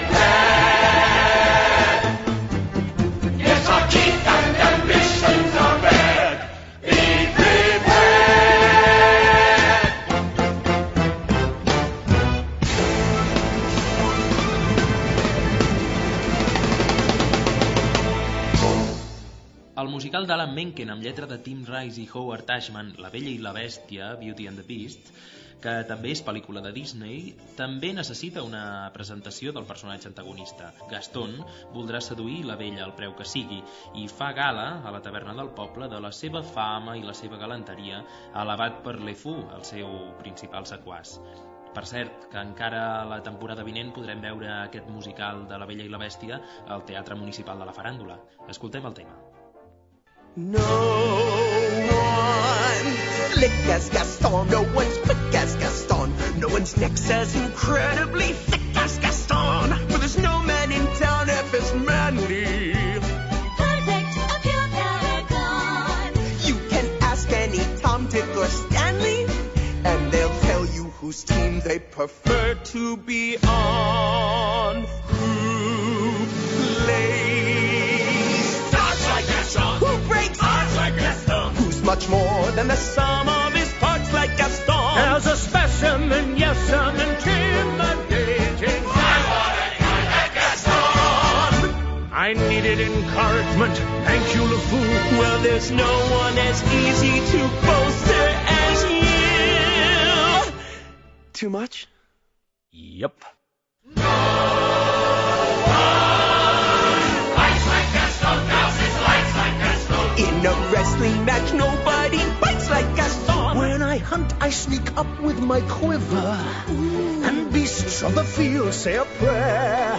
prepared. Yes, our teeth and ambitions are bared. Be El musical d'Alan Menken amb lletra de Tim Rice i Howard Ashman, La Bella i la Bèstia, Beauty and the Beast, que també és pel·lícula de Disney, també necessita una presentació del personatge antagonista. Gaston voldrà seduir la Bella al preu que sigui i fa gala a la taverna del poble de la seva fama i la seva galanteria, alabat per LeFou, el seu principal sequàs. Per cert, que encara la temporada vinent podrem veure aquest musical de La Bella i la Bèstia al Teatre Municipal de la Faràndula. Escoltem el tema. No one's slick as Gaston, no one's quick as Gaston, no one's neck's as incredibly thick as Gaston, but there's no man in town if it's manly. Perfect, a pure paragon. You can ask any Tom, Dick, or Stanley, and they'll tell you whose team they prefer to be on. Who plays? Starts like Gaston. Who breaks? Hearts like Gaston. Who's much more than the sum of his parts like Gaston? There's a specimen, yes, I'm intimidating. I want a guy like Gaston. needed encouragement. Thank you, LeFou. Well, there's no one as easy to bolster as you. Too much? Yep. In a wrestling match, nobody fights like Gaston. When I hunt, I sneak up with my quiver. Ooh. And beasts of the field say a prayer.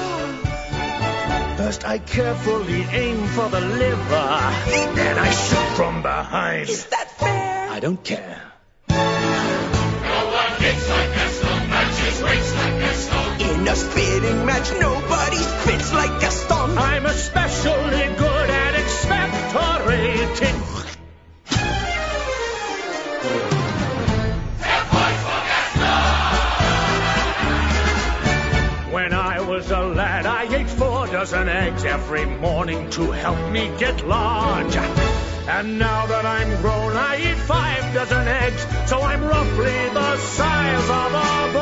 First I carefully aim for the liver. Then I shoot from behind. Is that fair? I don't care. No one hits like Gaston, matches weights like Gaston. In a spitting match, nobody spits like Gaston. I'm especially good at expectorating. When I was a lad, I ate four dozen eggs every morning to help me get large. And now that I'm grown, I eat five dozen eggs, so I'm roughly the size of a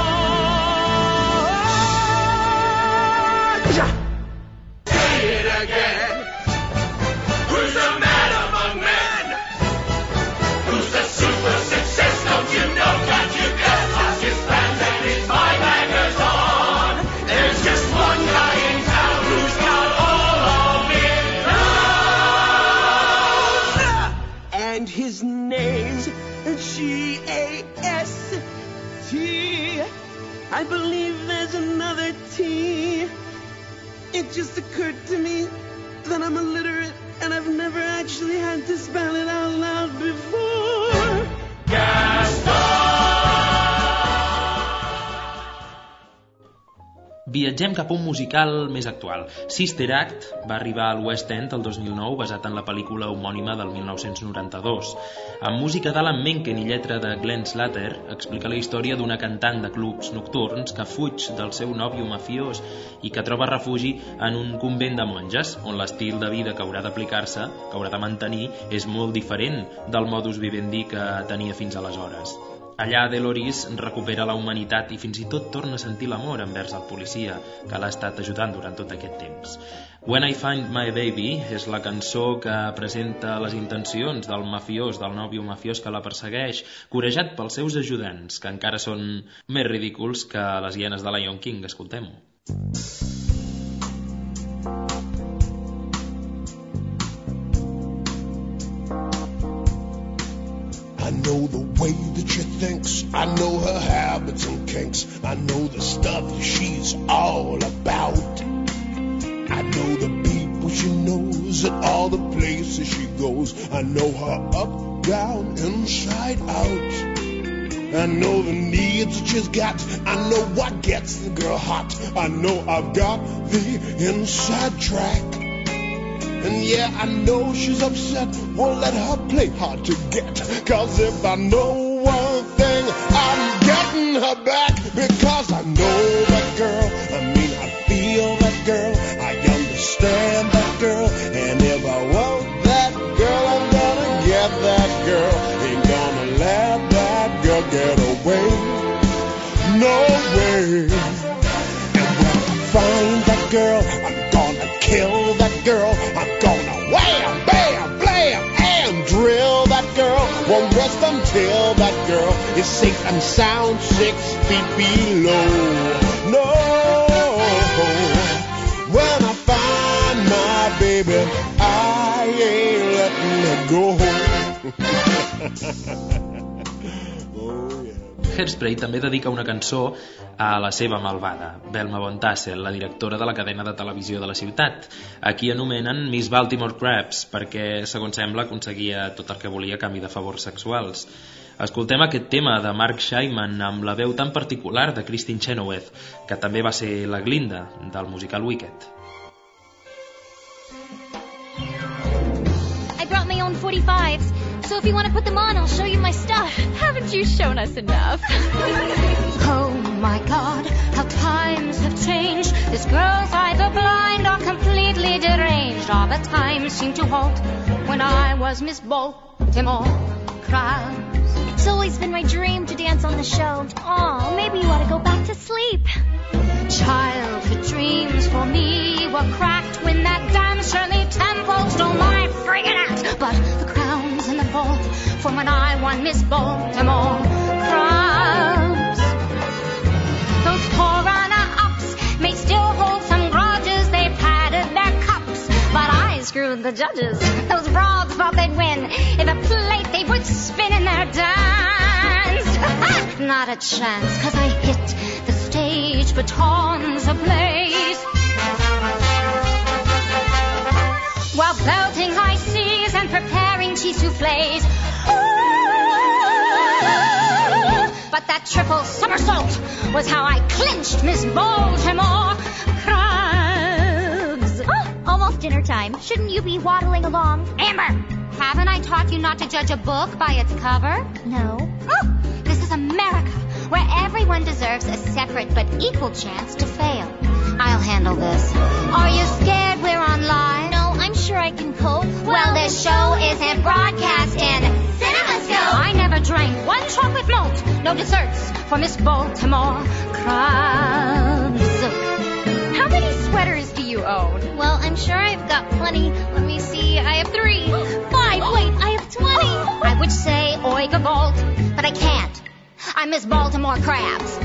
barge. Say it again. Who's the man among men? Who's the super success? Don't you know? Can't you guess? Toss his pants and his five hangers on. There's just one guy in town who's got all of it now. And his name's G A S T. I believe there's another T. It just occurred to me that I'm illiterate and I've never actually had to spell it out loud before. Viatgem cap a un musical més actual. Sister Act va arribar al West End el dos mil nou basat en la pel·lícula homònima del mil nou-cents noranta-dos. Amb música d'Alan Menken i lletra de Glenn Slater, explica la història d'una cantant de clubs nocturns que fuig del seu nòvio mafiós i que troba refugi en un convent de monges, on l'estil de vida que haurà d'aplicar-se, que haurà de mantenir, és molt diferent del modus vivendi que tenia fins aleshores. Allà Deloris recupera la humanitat i fins i tot torna a sentir l'amor envers el policia que l'ha estat ajudant durant tot aquest temps. When I Find My Baby és la cançó que presenta les intencions del mafiós, del nòvio mafiós que la persegueix, corejat pels seus ajudants, que encara són més ridículs que les hienes de Lion King. Escoltem-ho. I know the way that she thinks, I know her habits and kinks, I know the stuff she's all about. I know the people she knows and all the places she goes. I know her up, down, inside out. I know the needs that she's got, I know what gets the girl hot. I know I've got the inside track. And yeah, I know she's upset, won't let her play hard to get. Cause if I know one thing, I'm getting her back. Because I know that girl, I mean I feel that girl, I understand that girl. And if I want that girl, I'm gonna get that girl. Ain't gonna let that girl get away, no way. And when I find that girl, I'm gonna kill that girl. I'm gonna wham, bam, blam, and drill that girl. Won't rest until that girl is safe and sound six feet below. No, when I find my baby, I ain't letting her go. Hairspray també dedica una cançó a la seva malvada, Velma Von Tassel, la directora de la cadena de televisió de la ciutat. Aquí anomenen Miss Baltimore Crabs perquè, segons sembla, aconseguia tot el que volia a canvi de favors sexuals. Escoltem aquest tema de Mark Shaiman amb la veu tan particular de Kristin Chenoweth, que també va ser la Glinda del musical Wicked. I brought my own forty-fives. So if you want to put them on, I'll show you my stuff. Haven't you shown us enough? Oh my God, how times have changed. This girl's either blind or completely deranged. All the time seemed to halt when I was Miss Baltimore Crabs. It's always been my dream to dance on the show. Oh, maybe you ought to go back to sleep. Childhood dreams for me were cracked when that damn Shirley Temple stole my friggin' act. But the crown's in the vault from when I won Miss Baltimore. Crumbs. Those poor runner-ups may still hold some grudges. They padded their cups, but I screwed the judges. Those broads thought they'd win if a plate they would spin in their dance. Not a chance, 'cause I hit the stage batons ablaze while belting high C's and preparing cheese soufflés. But that triple somersault was how I clinched Miss Baltimore. Crabs. Oh, almost dinner time. Shouldn't you be waddling along? Amber, haven't I taught you not to judge a book by its cover? No. Oh, this is America, where everyone deserves a separate but equal chance to fail. I'll handle this. Are you scared we're on live? No, I'm sure I can cope. Well, well this show isn't broadcast in CinemaScope. I never drank one chocolate malt. No desserts for Miss Baltimore. Crabs. How many sweaters do you own? Well, I'm sure I've got plenty. Let me see. I have three. Five. Wait, I have twenty. I would say oiga vault, but I can't. I'm Miss Baltimore Crabs.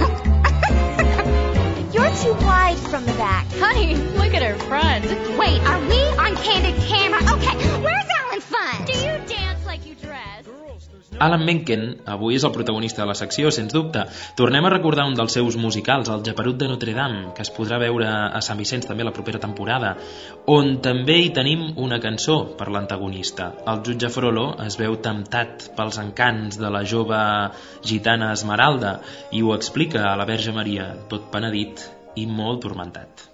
You're too wide from the back. Honey, look at her front. Wait, are we on candid camera? Okay, where's Alan Funt? Do you dance like you dress? Alan Menken avui és el protagonista de la secció, sens dubte. Tornem a recordar un dels seus musicals, El Geperut de Notre Dame, que es podrà veure a Sant Vicenç també la propera temporada, on també hi tenim una cançó per l'antagonista. El jutge Frollo es veu temptat pels encants de la jove gitana Esmeralda i ho explica a la Verge Maria, tot penedit i molt turmentat.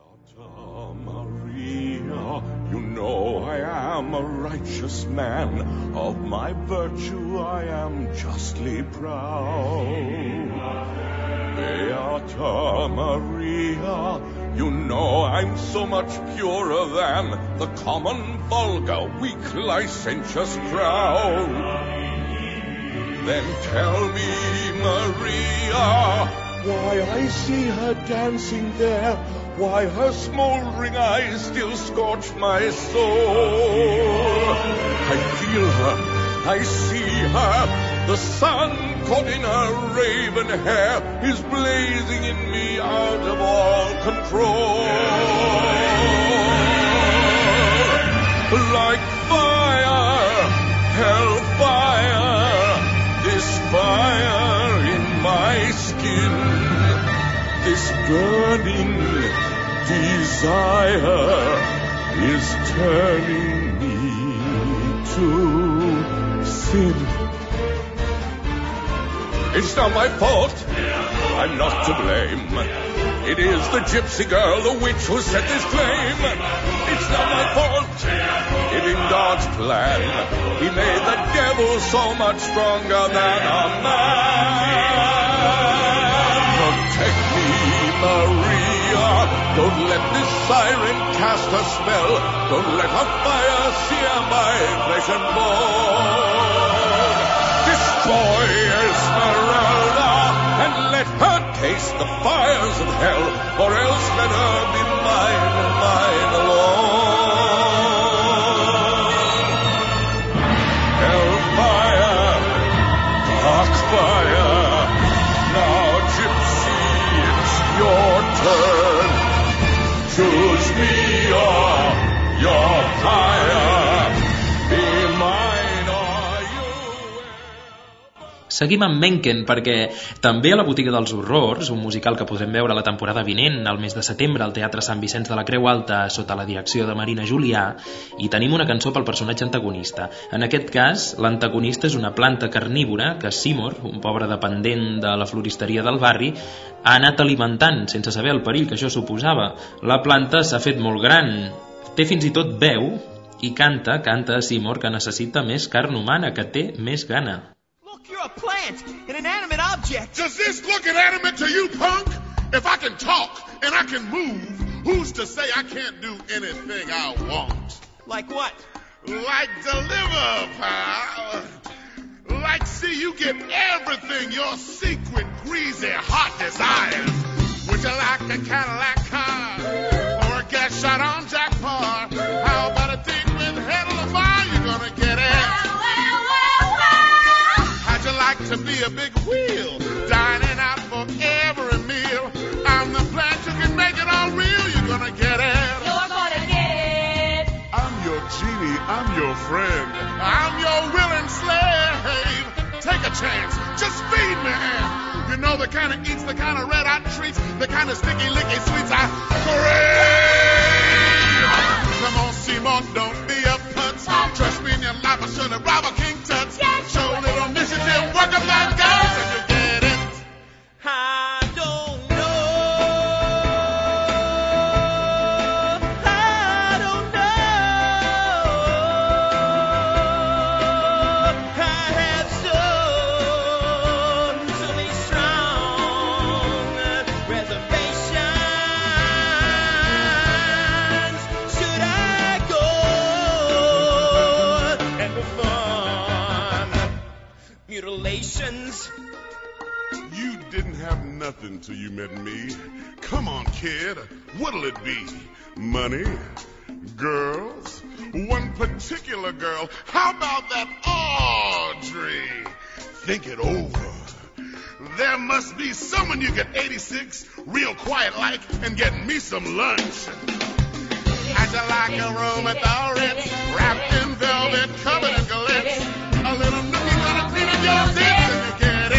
You know I am a righteous man, of my virtue I am justly proud. Beata Maria, you know I'm so much purer than the common, vulgar, weak, licentious crowd. Then tell me, Maria, why I see her dancing there, why her smoldering eyes still scorch my soul. I feel her, I see her, the sun caught in her raven hair is blazing in me out of all control. Like fire, hellfire, this fire in my skin, this burning desire is turning me to sin. It's not my fault. I'm not to blame. It is the gypsy girl, the witch, who set this flame. It's not my fault. It in God's plan. He made the devil so much stronger than a man. Protect me, Maria. Don't let this siren cast her spell. Don't let her fire sear my flesh and bone. Destroy Esmeralda and let her taste the fires of hell, or else let her be mine, mine alone. Hellfire, dark fire, now gypsy, it's your turn. Choose me or your fire, be mine or you. Seguim amb Menken perquè també a la Botiga dels Horrors, un musical que podrem veure la temporada vinent, al mes de setembre, al Teatre Sant Vicenç de la Creu Alta, sota la direcció de Marina Julià, i tenim una cançó pel personatge antagonista. En aquest cas, l'antagonista és una planta carnívora que Seymour, un pobre dependent de la floristeria del barri, ha anat alimentant sense saber el perill que això suposava. La planta s'ha fet molt gran, té fins i tot veu i canta, canta a Seymour que necessita més carn humana, que té més gana. You're a plant, an inanimate object. Does this look inanimate to you, punk? If I can talk and I can move, who's to say I can't do anything I want? Like what? Like deliver, pal. Like see you get everything your secret, greasy, hot desires. Would you like a Cadillac car or a gas shot on Jack Parr? How about a date with Hedy Lamarr? You're gonna get it. Well, well, well, well. How'd you like to be a big wheel, dining out for every meal? I'm the plant, you can make it all real. You're gonna get it. You're gonna get it. I'm your genie, I'm your friend, I'm your willing slave. Take a chance, just feed me. You know the kind of eats, the kind of red-hot treats, the kind of sticky, licky sweets I crave. Come on, Seymour, don't be a putz. Trust me in your life, I should have robbed a King Tut's. Show a little initiative, work up that guns, and you get it. I don't know. I don't know. I have some to be strong reservations. Should I go and perform mutilations? You didn't have nothing till you met me. Come on, kid, what'll it be? Money? Girls? One particular girl? How about that Audrey? Think it over. There must be someone you get eighty-six, real quiet like, and get me some lunch. How'd you like a room at the Ritz, wrapped in velvet, covered in glitz? A little nookie gonna clean up your zits, and you get it.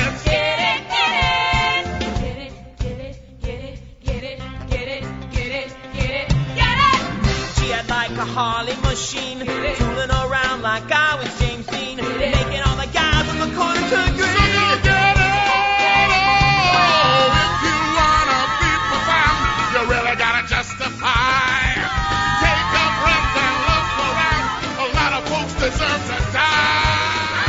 Like a Harley machine, tooling around like I was James Dean, making all the guys in the corner to agree. So you get it. Oh, if you wanna be profound, you really gotta justify. Take a breath and look around. A lot of folks deserve to die.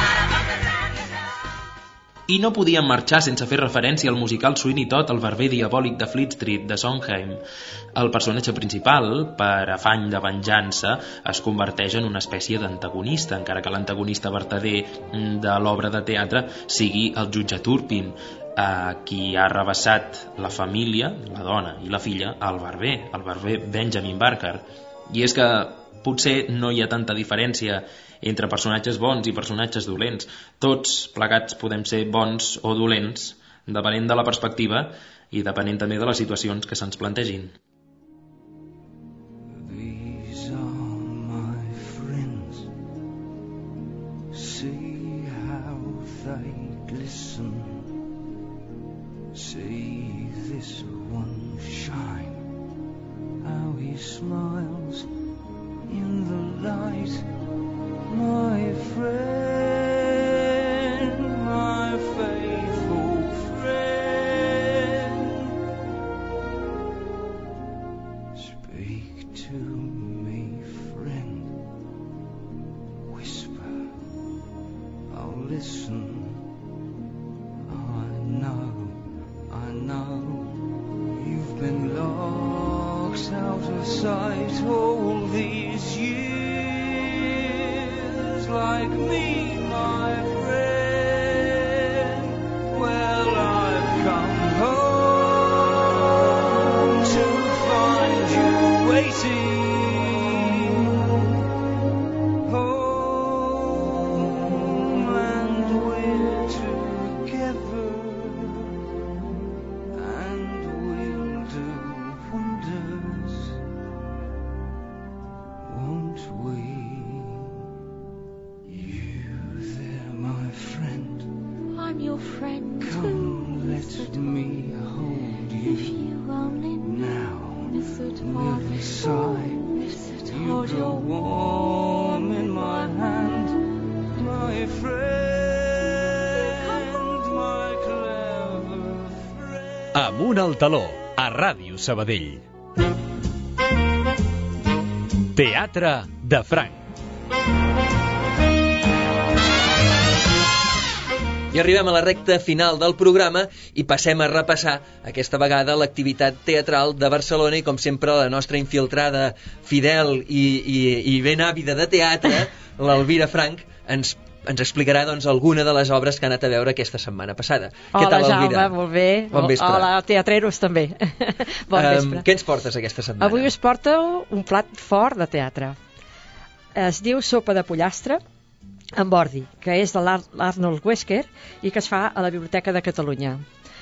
I no podíem marxar sense fer referència al musical Sweeney Todd, el barber diabòlic de Fleet Street, de Sondheim. El personatge principal, per afany de venjança, es converteix en una espècie d'antagonista, encara que l'antagonista vertader de l'obra de teatre sigui el jutge Turpin, a qui ha rebassat la família, la dona i la filla, al barber, el barber Benjamin Barker. I és que potser no hi ha tanta diferència entre personatges bons i personatges dolents. Tots plegats podem ser bons o dolents, depenent de la perspectiva i depenent també de les situacions que se'ns plantegin. These are my friends. See how they glisten. See this one shine. How he smiles in the light. My friend, my faithful friend, speak to me, friend, whisper, I'll listen. I know, I know, you've been lost out of sight all these years. Like me, my friend. Well, I've come home to find you waiting. Home, and we're together, and we'll do wonders, won't we? I'm your friend. Come, let me hold you. If you only now, visit with a sigh, visit you grow warm in my hand, my friend, my clever friend. Amunt al taló, a Ràdio Sabadell. Teatre de Franc. I arribem a la recta final del programa i passem a repassar aquesta vegada l'activitat teatral de Barcelona i com sempre la nostra infiltrada fidel i, i, i ben àvida de teatre, l'Elvira Frank, ens ens explicarà doncs, alguna de les obres que ha anat a veure aquesta setmana passada. Hola, Què tal, Elvira? Jaume, molt bé. Bon vespre. Hola, teatreros també. Bon vespre. Um, què ens portes aquesta setmana? Avui us porto un plat fort de teatre. Es diu sopa de pollastre amb ordi, que és de l'Arnold Wesker i que es fa a la Biblioteca de Catalunya.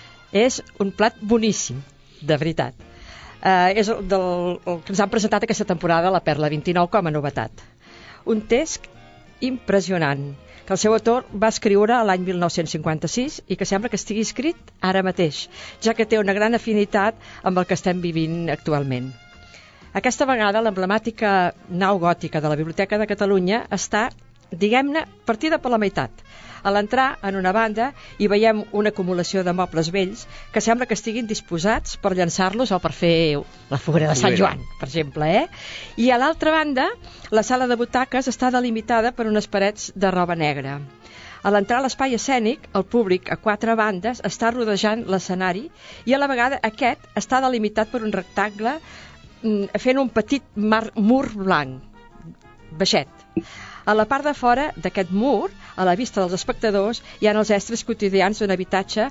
És un plat boníssim, de veritat. Uh, és el, del, el que ens han presentat aquesta temporada a la Perla vint-i-nou com a novetat. Un text impressionant, que el seu autor va escriure l'any mil nou-cents cinquanta-sis i que sembla que estigui escrit ara mateix, ja que té una gran afinitat amb el que estem vivint actualment. Aquesta vegada l'emblemàtica nau gòtica de la Biblioteca de Catalunya està, diguem-ne, partida per la meitat. A l'entrar en una banda hi veiem una acumulació de mobles vells que sembla que estiguin disposats per llançar-los o per fer la foguera de Sant Joan, per exemple, eh? I a l'altra banda, la sala de butaques està delimitada per unes parets de roba negra. A l'entrar a l'espai escènic, el públic a quatre bandes està rodejant l'escenari i a la vegada aquest està delimitat per un rectangle fent un petit mar, mur blanc, baixet. A la part de fora d'aquest mur, a la vista dels espectadors, hi ha els estris quotidians d'un habitatge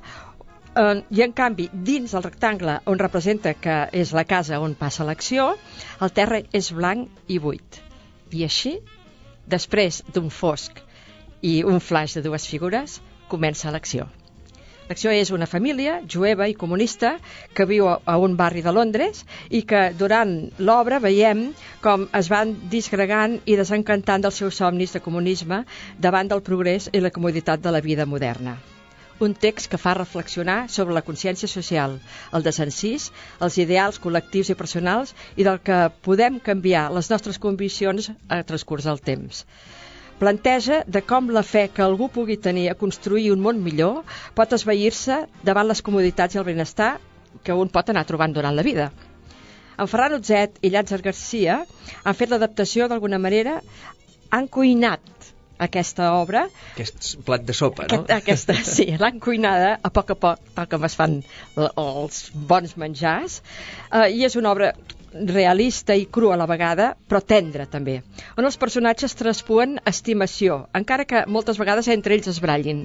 eh, i, en canvi, dins del rectangle on representa que és la casa on passa l'acció, el terra és blanc i buit. I així, després d'un fosc i un flaix de dues figures, comença l'acció. L'acció és una família jueva i comunista que viu a un barri de Londres i que durant l'obra veiem com es van disgregant i desencantant dels seus somnis de comunisme davant del progrés i la comoditat de la vida moderna. Un text que fa reflexionar sobre la consciència social, el desencís, els ideals col·lectius i personals i del que podem canviar les nostres conviccions a transcurs del temps. Planteja de com la fe que algú pugui tenir a construir un món millor pot esvair-se davant les comoditats i el benestar que un pot anar trobant durant la vida. En Ferran Utzet i Llàtzer Garcia han fet l'adaptació d'alguna manera, han cuinat aquesta obra. Aquest plat de sopa, no? Aquest, aquesta, sí, l'han cuinada a poc a poc, tal com es fan els bons menjars, uh, i és una obra realista i crua a la vegada, però tendra també, on els personatges traspuen estimació, encara que moltes vegades entre ells es brallin.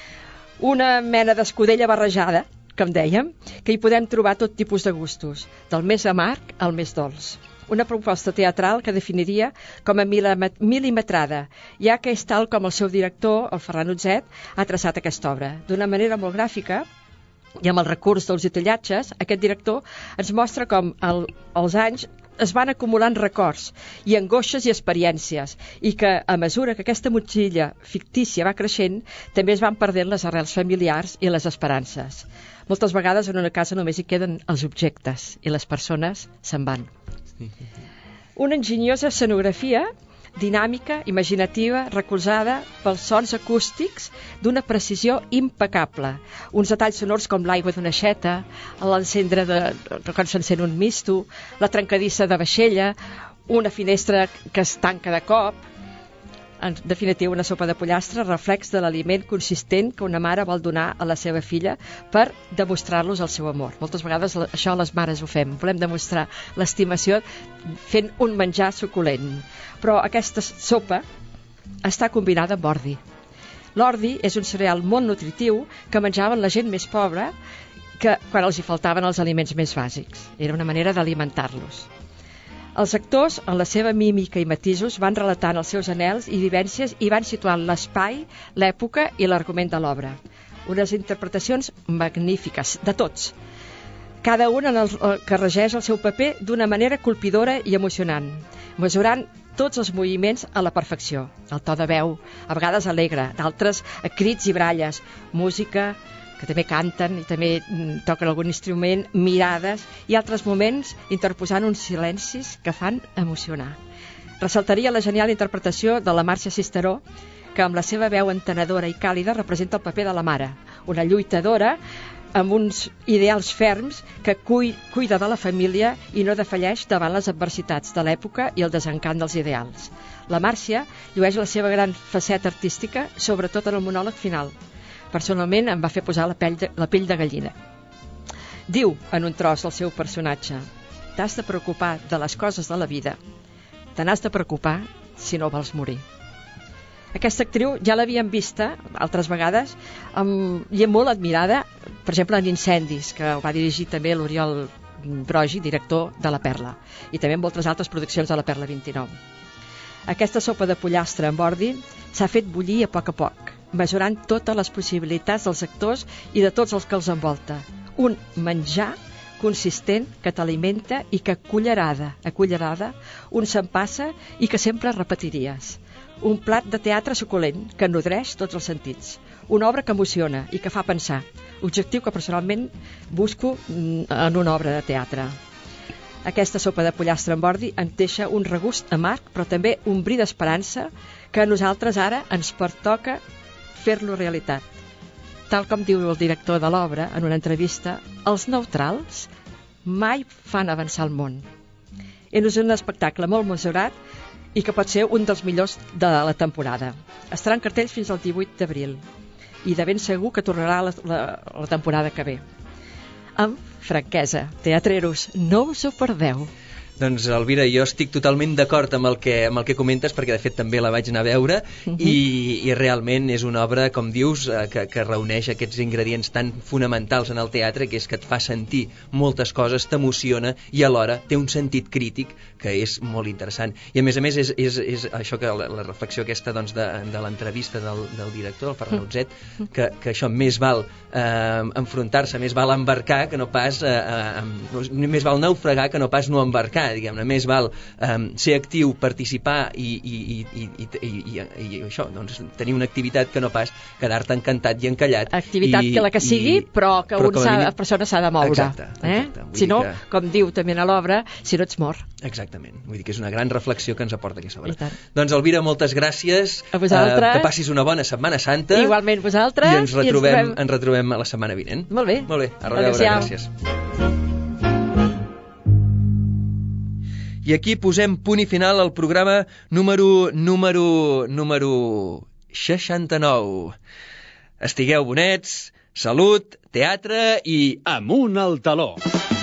Una mena d'escudella barrejada, com dèiem, que hi podem trobar tot tipus de gustos, del més amarg al més dolç. Una proposta teatral que definiria com a milimetrada, ja que és tal com el seu director, el Ferran Utzet, ha traçat aquesta obra. D'una manera molt gràfica, i amb el recurs dels utillatges, aquest director ens mostra com el, els anys es van acumulant records i angoixes i experiències i que a mesura que aquesta motxilla fictícia va creixent també es van perdent les arrels familiars i les esperances. Moltes vegades en una casa només hi queden els objectes i les persones se'n van. Una enginyosa escenografia dinàmica, imaginativa, recolzada pels sons acústics d'una precisió impecable. Uns detalls sonors com l'aigua d'una aixeta, l'encendre de, de quan s'encén un misto, la trencadissa de vaixella, una finestra que es tanca de cop. En definitiva, una sopa de pollastre, reflex de l'aliment consistent que una mare vol donar a la seva filla per demostrar-los el seu amor. Moltes vegades això les mares ho fem, volem demostrar l'estimació fent un menjar suculent. Però aquesta sopa està combinada amb ordi. L'ordi és un cereal molt nutritiu que menjaven la gent més pobra que quan els hi faltaven els aliments més bàsics. Era una manera d'alimentar-los. Els actors, en la seva mímica i matisos, van relatant els seus anhels i vivències i van situant l'espai, l'època i l'argument de l'obra. Unes interpretacions magnífiques, de tots. Cada un en el, que regeix el seu paper d'una manera colpidora i emocionant, mesurant tots els moviments a la perfecció. El to de veu, a vegades alegre, d'altres a crits i bralles, música, que també canten i també toquen algun instrument, mirades i altres moments interposant uns silencis que fan emocionar. Ressaltaria la genial interpretació de la Màrcia Cisteró, que amb la seva veu entenedora i càlida representa el paper de la mare, una lluitadora amb uns ideals ferms que cuida de la família i no defalleix davant les adversitats de l'època i el desencant dels ideals. La Màrcia llueix la seva gran faceta artística, sobretot en el monòleg final. Personalment em va fer posar la pell de, la pell de gallina. Diu en un tros del seu personatge: t'has de preocupar de les coses de la vida, te n'has de preocupar si no vols morir. Aquesta actriu ja l'havíem vista altres vegades amb, i molt admirada, per exemple, en Incendis, que va dirigir també l'Oriol Brogi, director de La Perla, i també en moltes altres produccions de La Perla vint-i-nou. Aquesta sopa de pollastre amb ordi s'ha fet bullir a poc a poc, mesurant totes les possibilitats dels actors i de tots els que els envolta. Un menjar consistent que t'alimenta i que cullerada, a cullerada, un s'empassa i que sempre repetiries. Un plat de teatre suculent que nodreix tots els sentits. Una obra que emociona i que fa pensar. Objectiu que personalment busco en una obra de teatre. Aquesta sopa de pollastre amb ordi ens deixa un regust amarg, però també un bri d'esperança que a nosaltres ara ens pertoca fer-lo realitat. Tal com diu el director de l'obra en una entrevista, els neutrals mai fan avançar el món. És un espectacle molt mesurat i que pot ser un dels millors de la temporada. Estarà en cartells fins al divuit d'abril i de ben segur que tornarà la, la, la temporada que ve. Amb franquesa, teatreros, no us ho perdeu. Doncs, Elvira, jo estic totalment d'acord amb, el que, amb el que comentes, perquè de fet també la vaig anar a veure, uh-huh. i, i realment és una obra, com dius, eh, que, que reuneix aquests ingredients tan fonamentals en el teatre, que és que et fa sentir moltes coses, t'emociona, i alhora té un sentit crític que és molt interessant. I a més a més és, és, és això que la, la reflexió aquesta doncs, de, de l'entrevista del, del director, el Ferranautzet, que, que això més val eh, enfrontar-se, més val embarcar que no pas eh, eh, més val naufragar que no pas no embarcar, diguem-ne, més val um, ser actiu, participar i, i, i, i, i, i, i això, doncs, tenir una activitat que no pas quedar-te encantat i encallat. Activitat i, que la que sigui, i, però que però una mínim... persona s'ha de moure. Exacte, exacte. Eh? Si no, que... com diu també a l'obra, si no ets mort. Exactament, vull dir que és una gran reflexió que ens aporta aquesta obra. Doncs, Elvira, moltes gràcies. A vosaltres. Uh, que passis una bona Setmana Santa. Igualment vosaltres. I ens retrobem, I ens, ens retrobem a la setmana vinent. Molt bé. Molt bé, a reveure, gràcies. I aquí posem punt i final al programa número, número, número seixanta-nou. Estigueu bonets, salut, teatre i... Amunt al taló.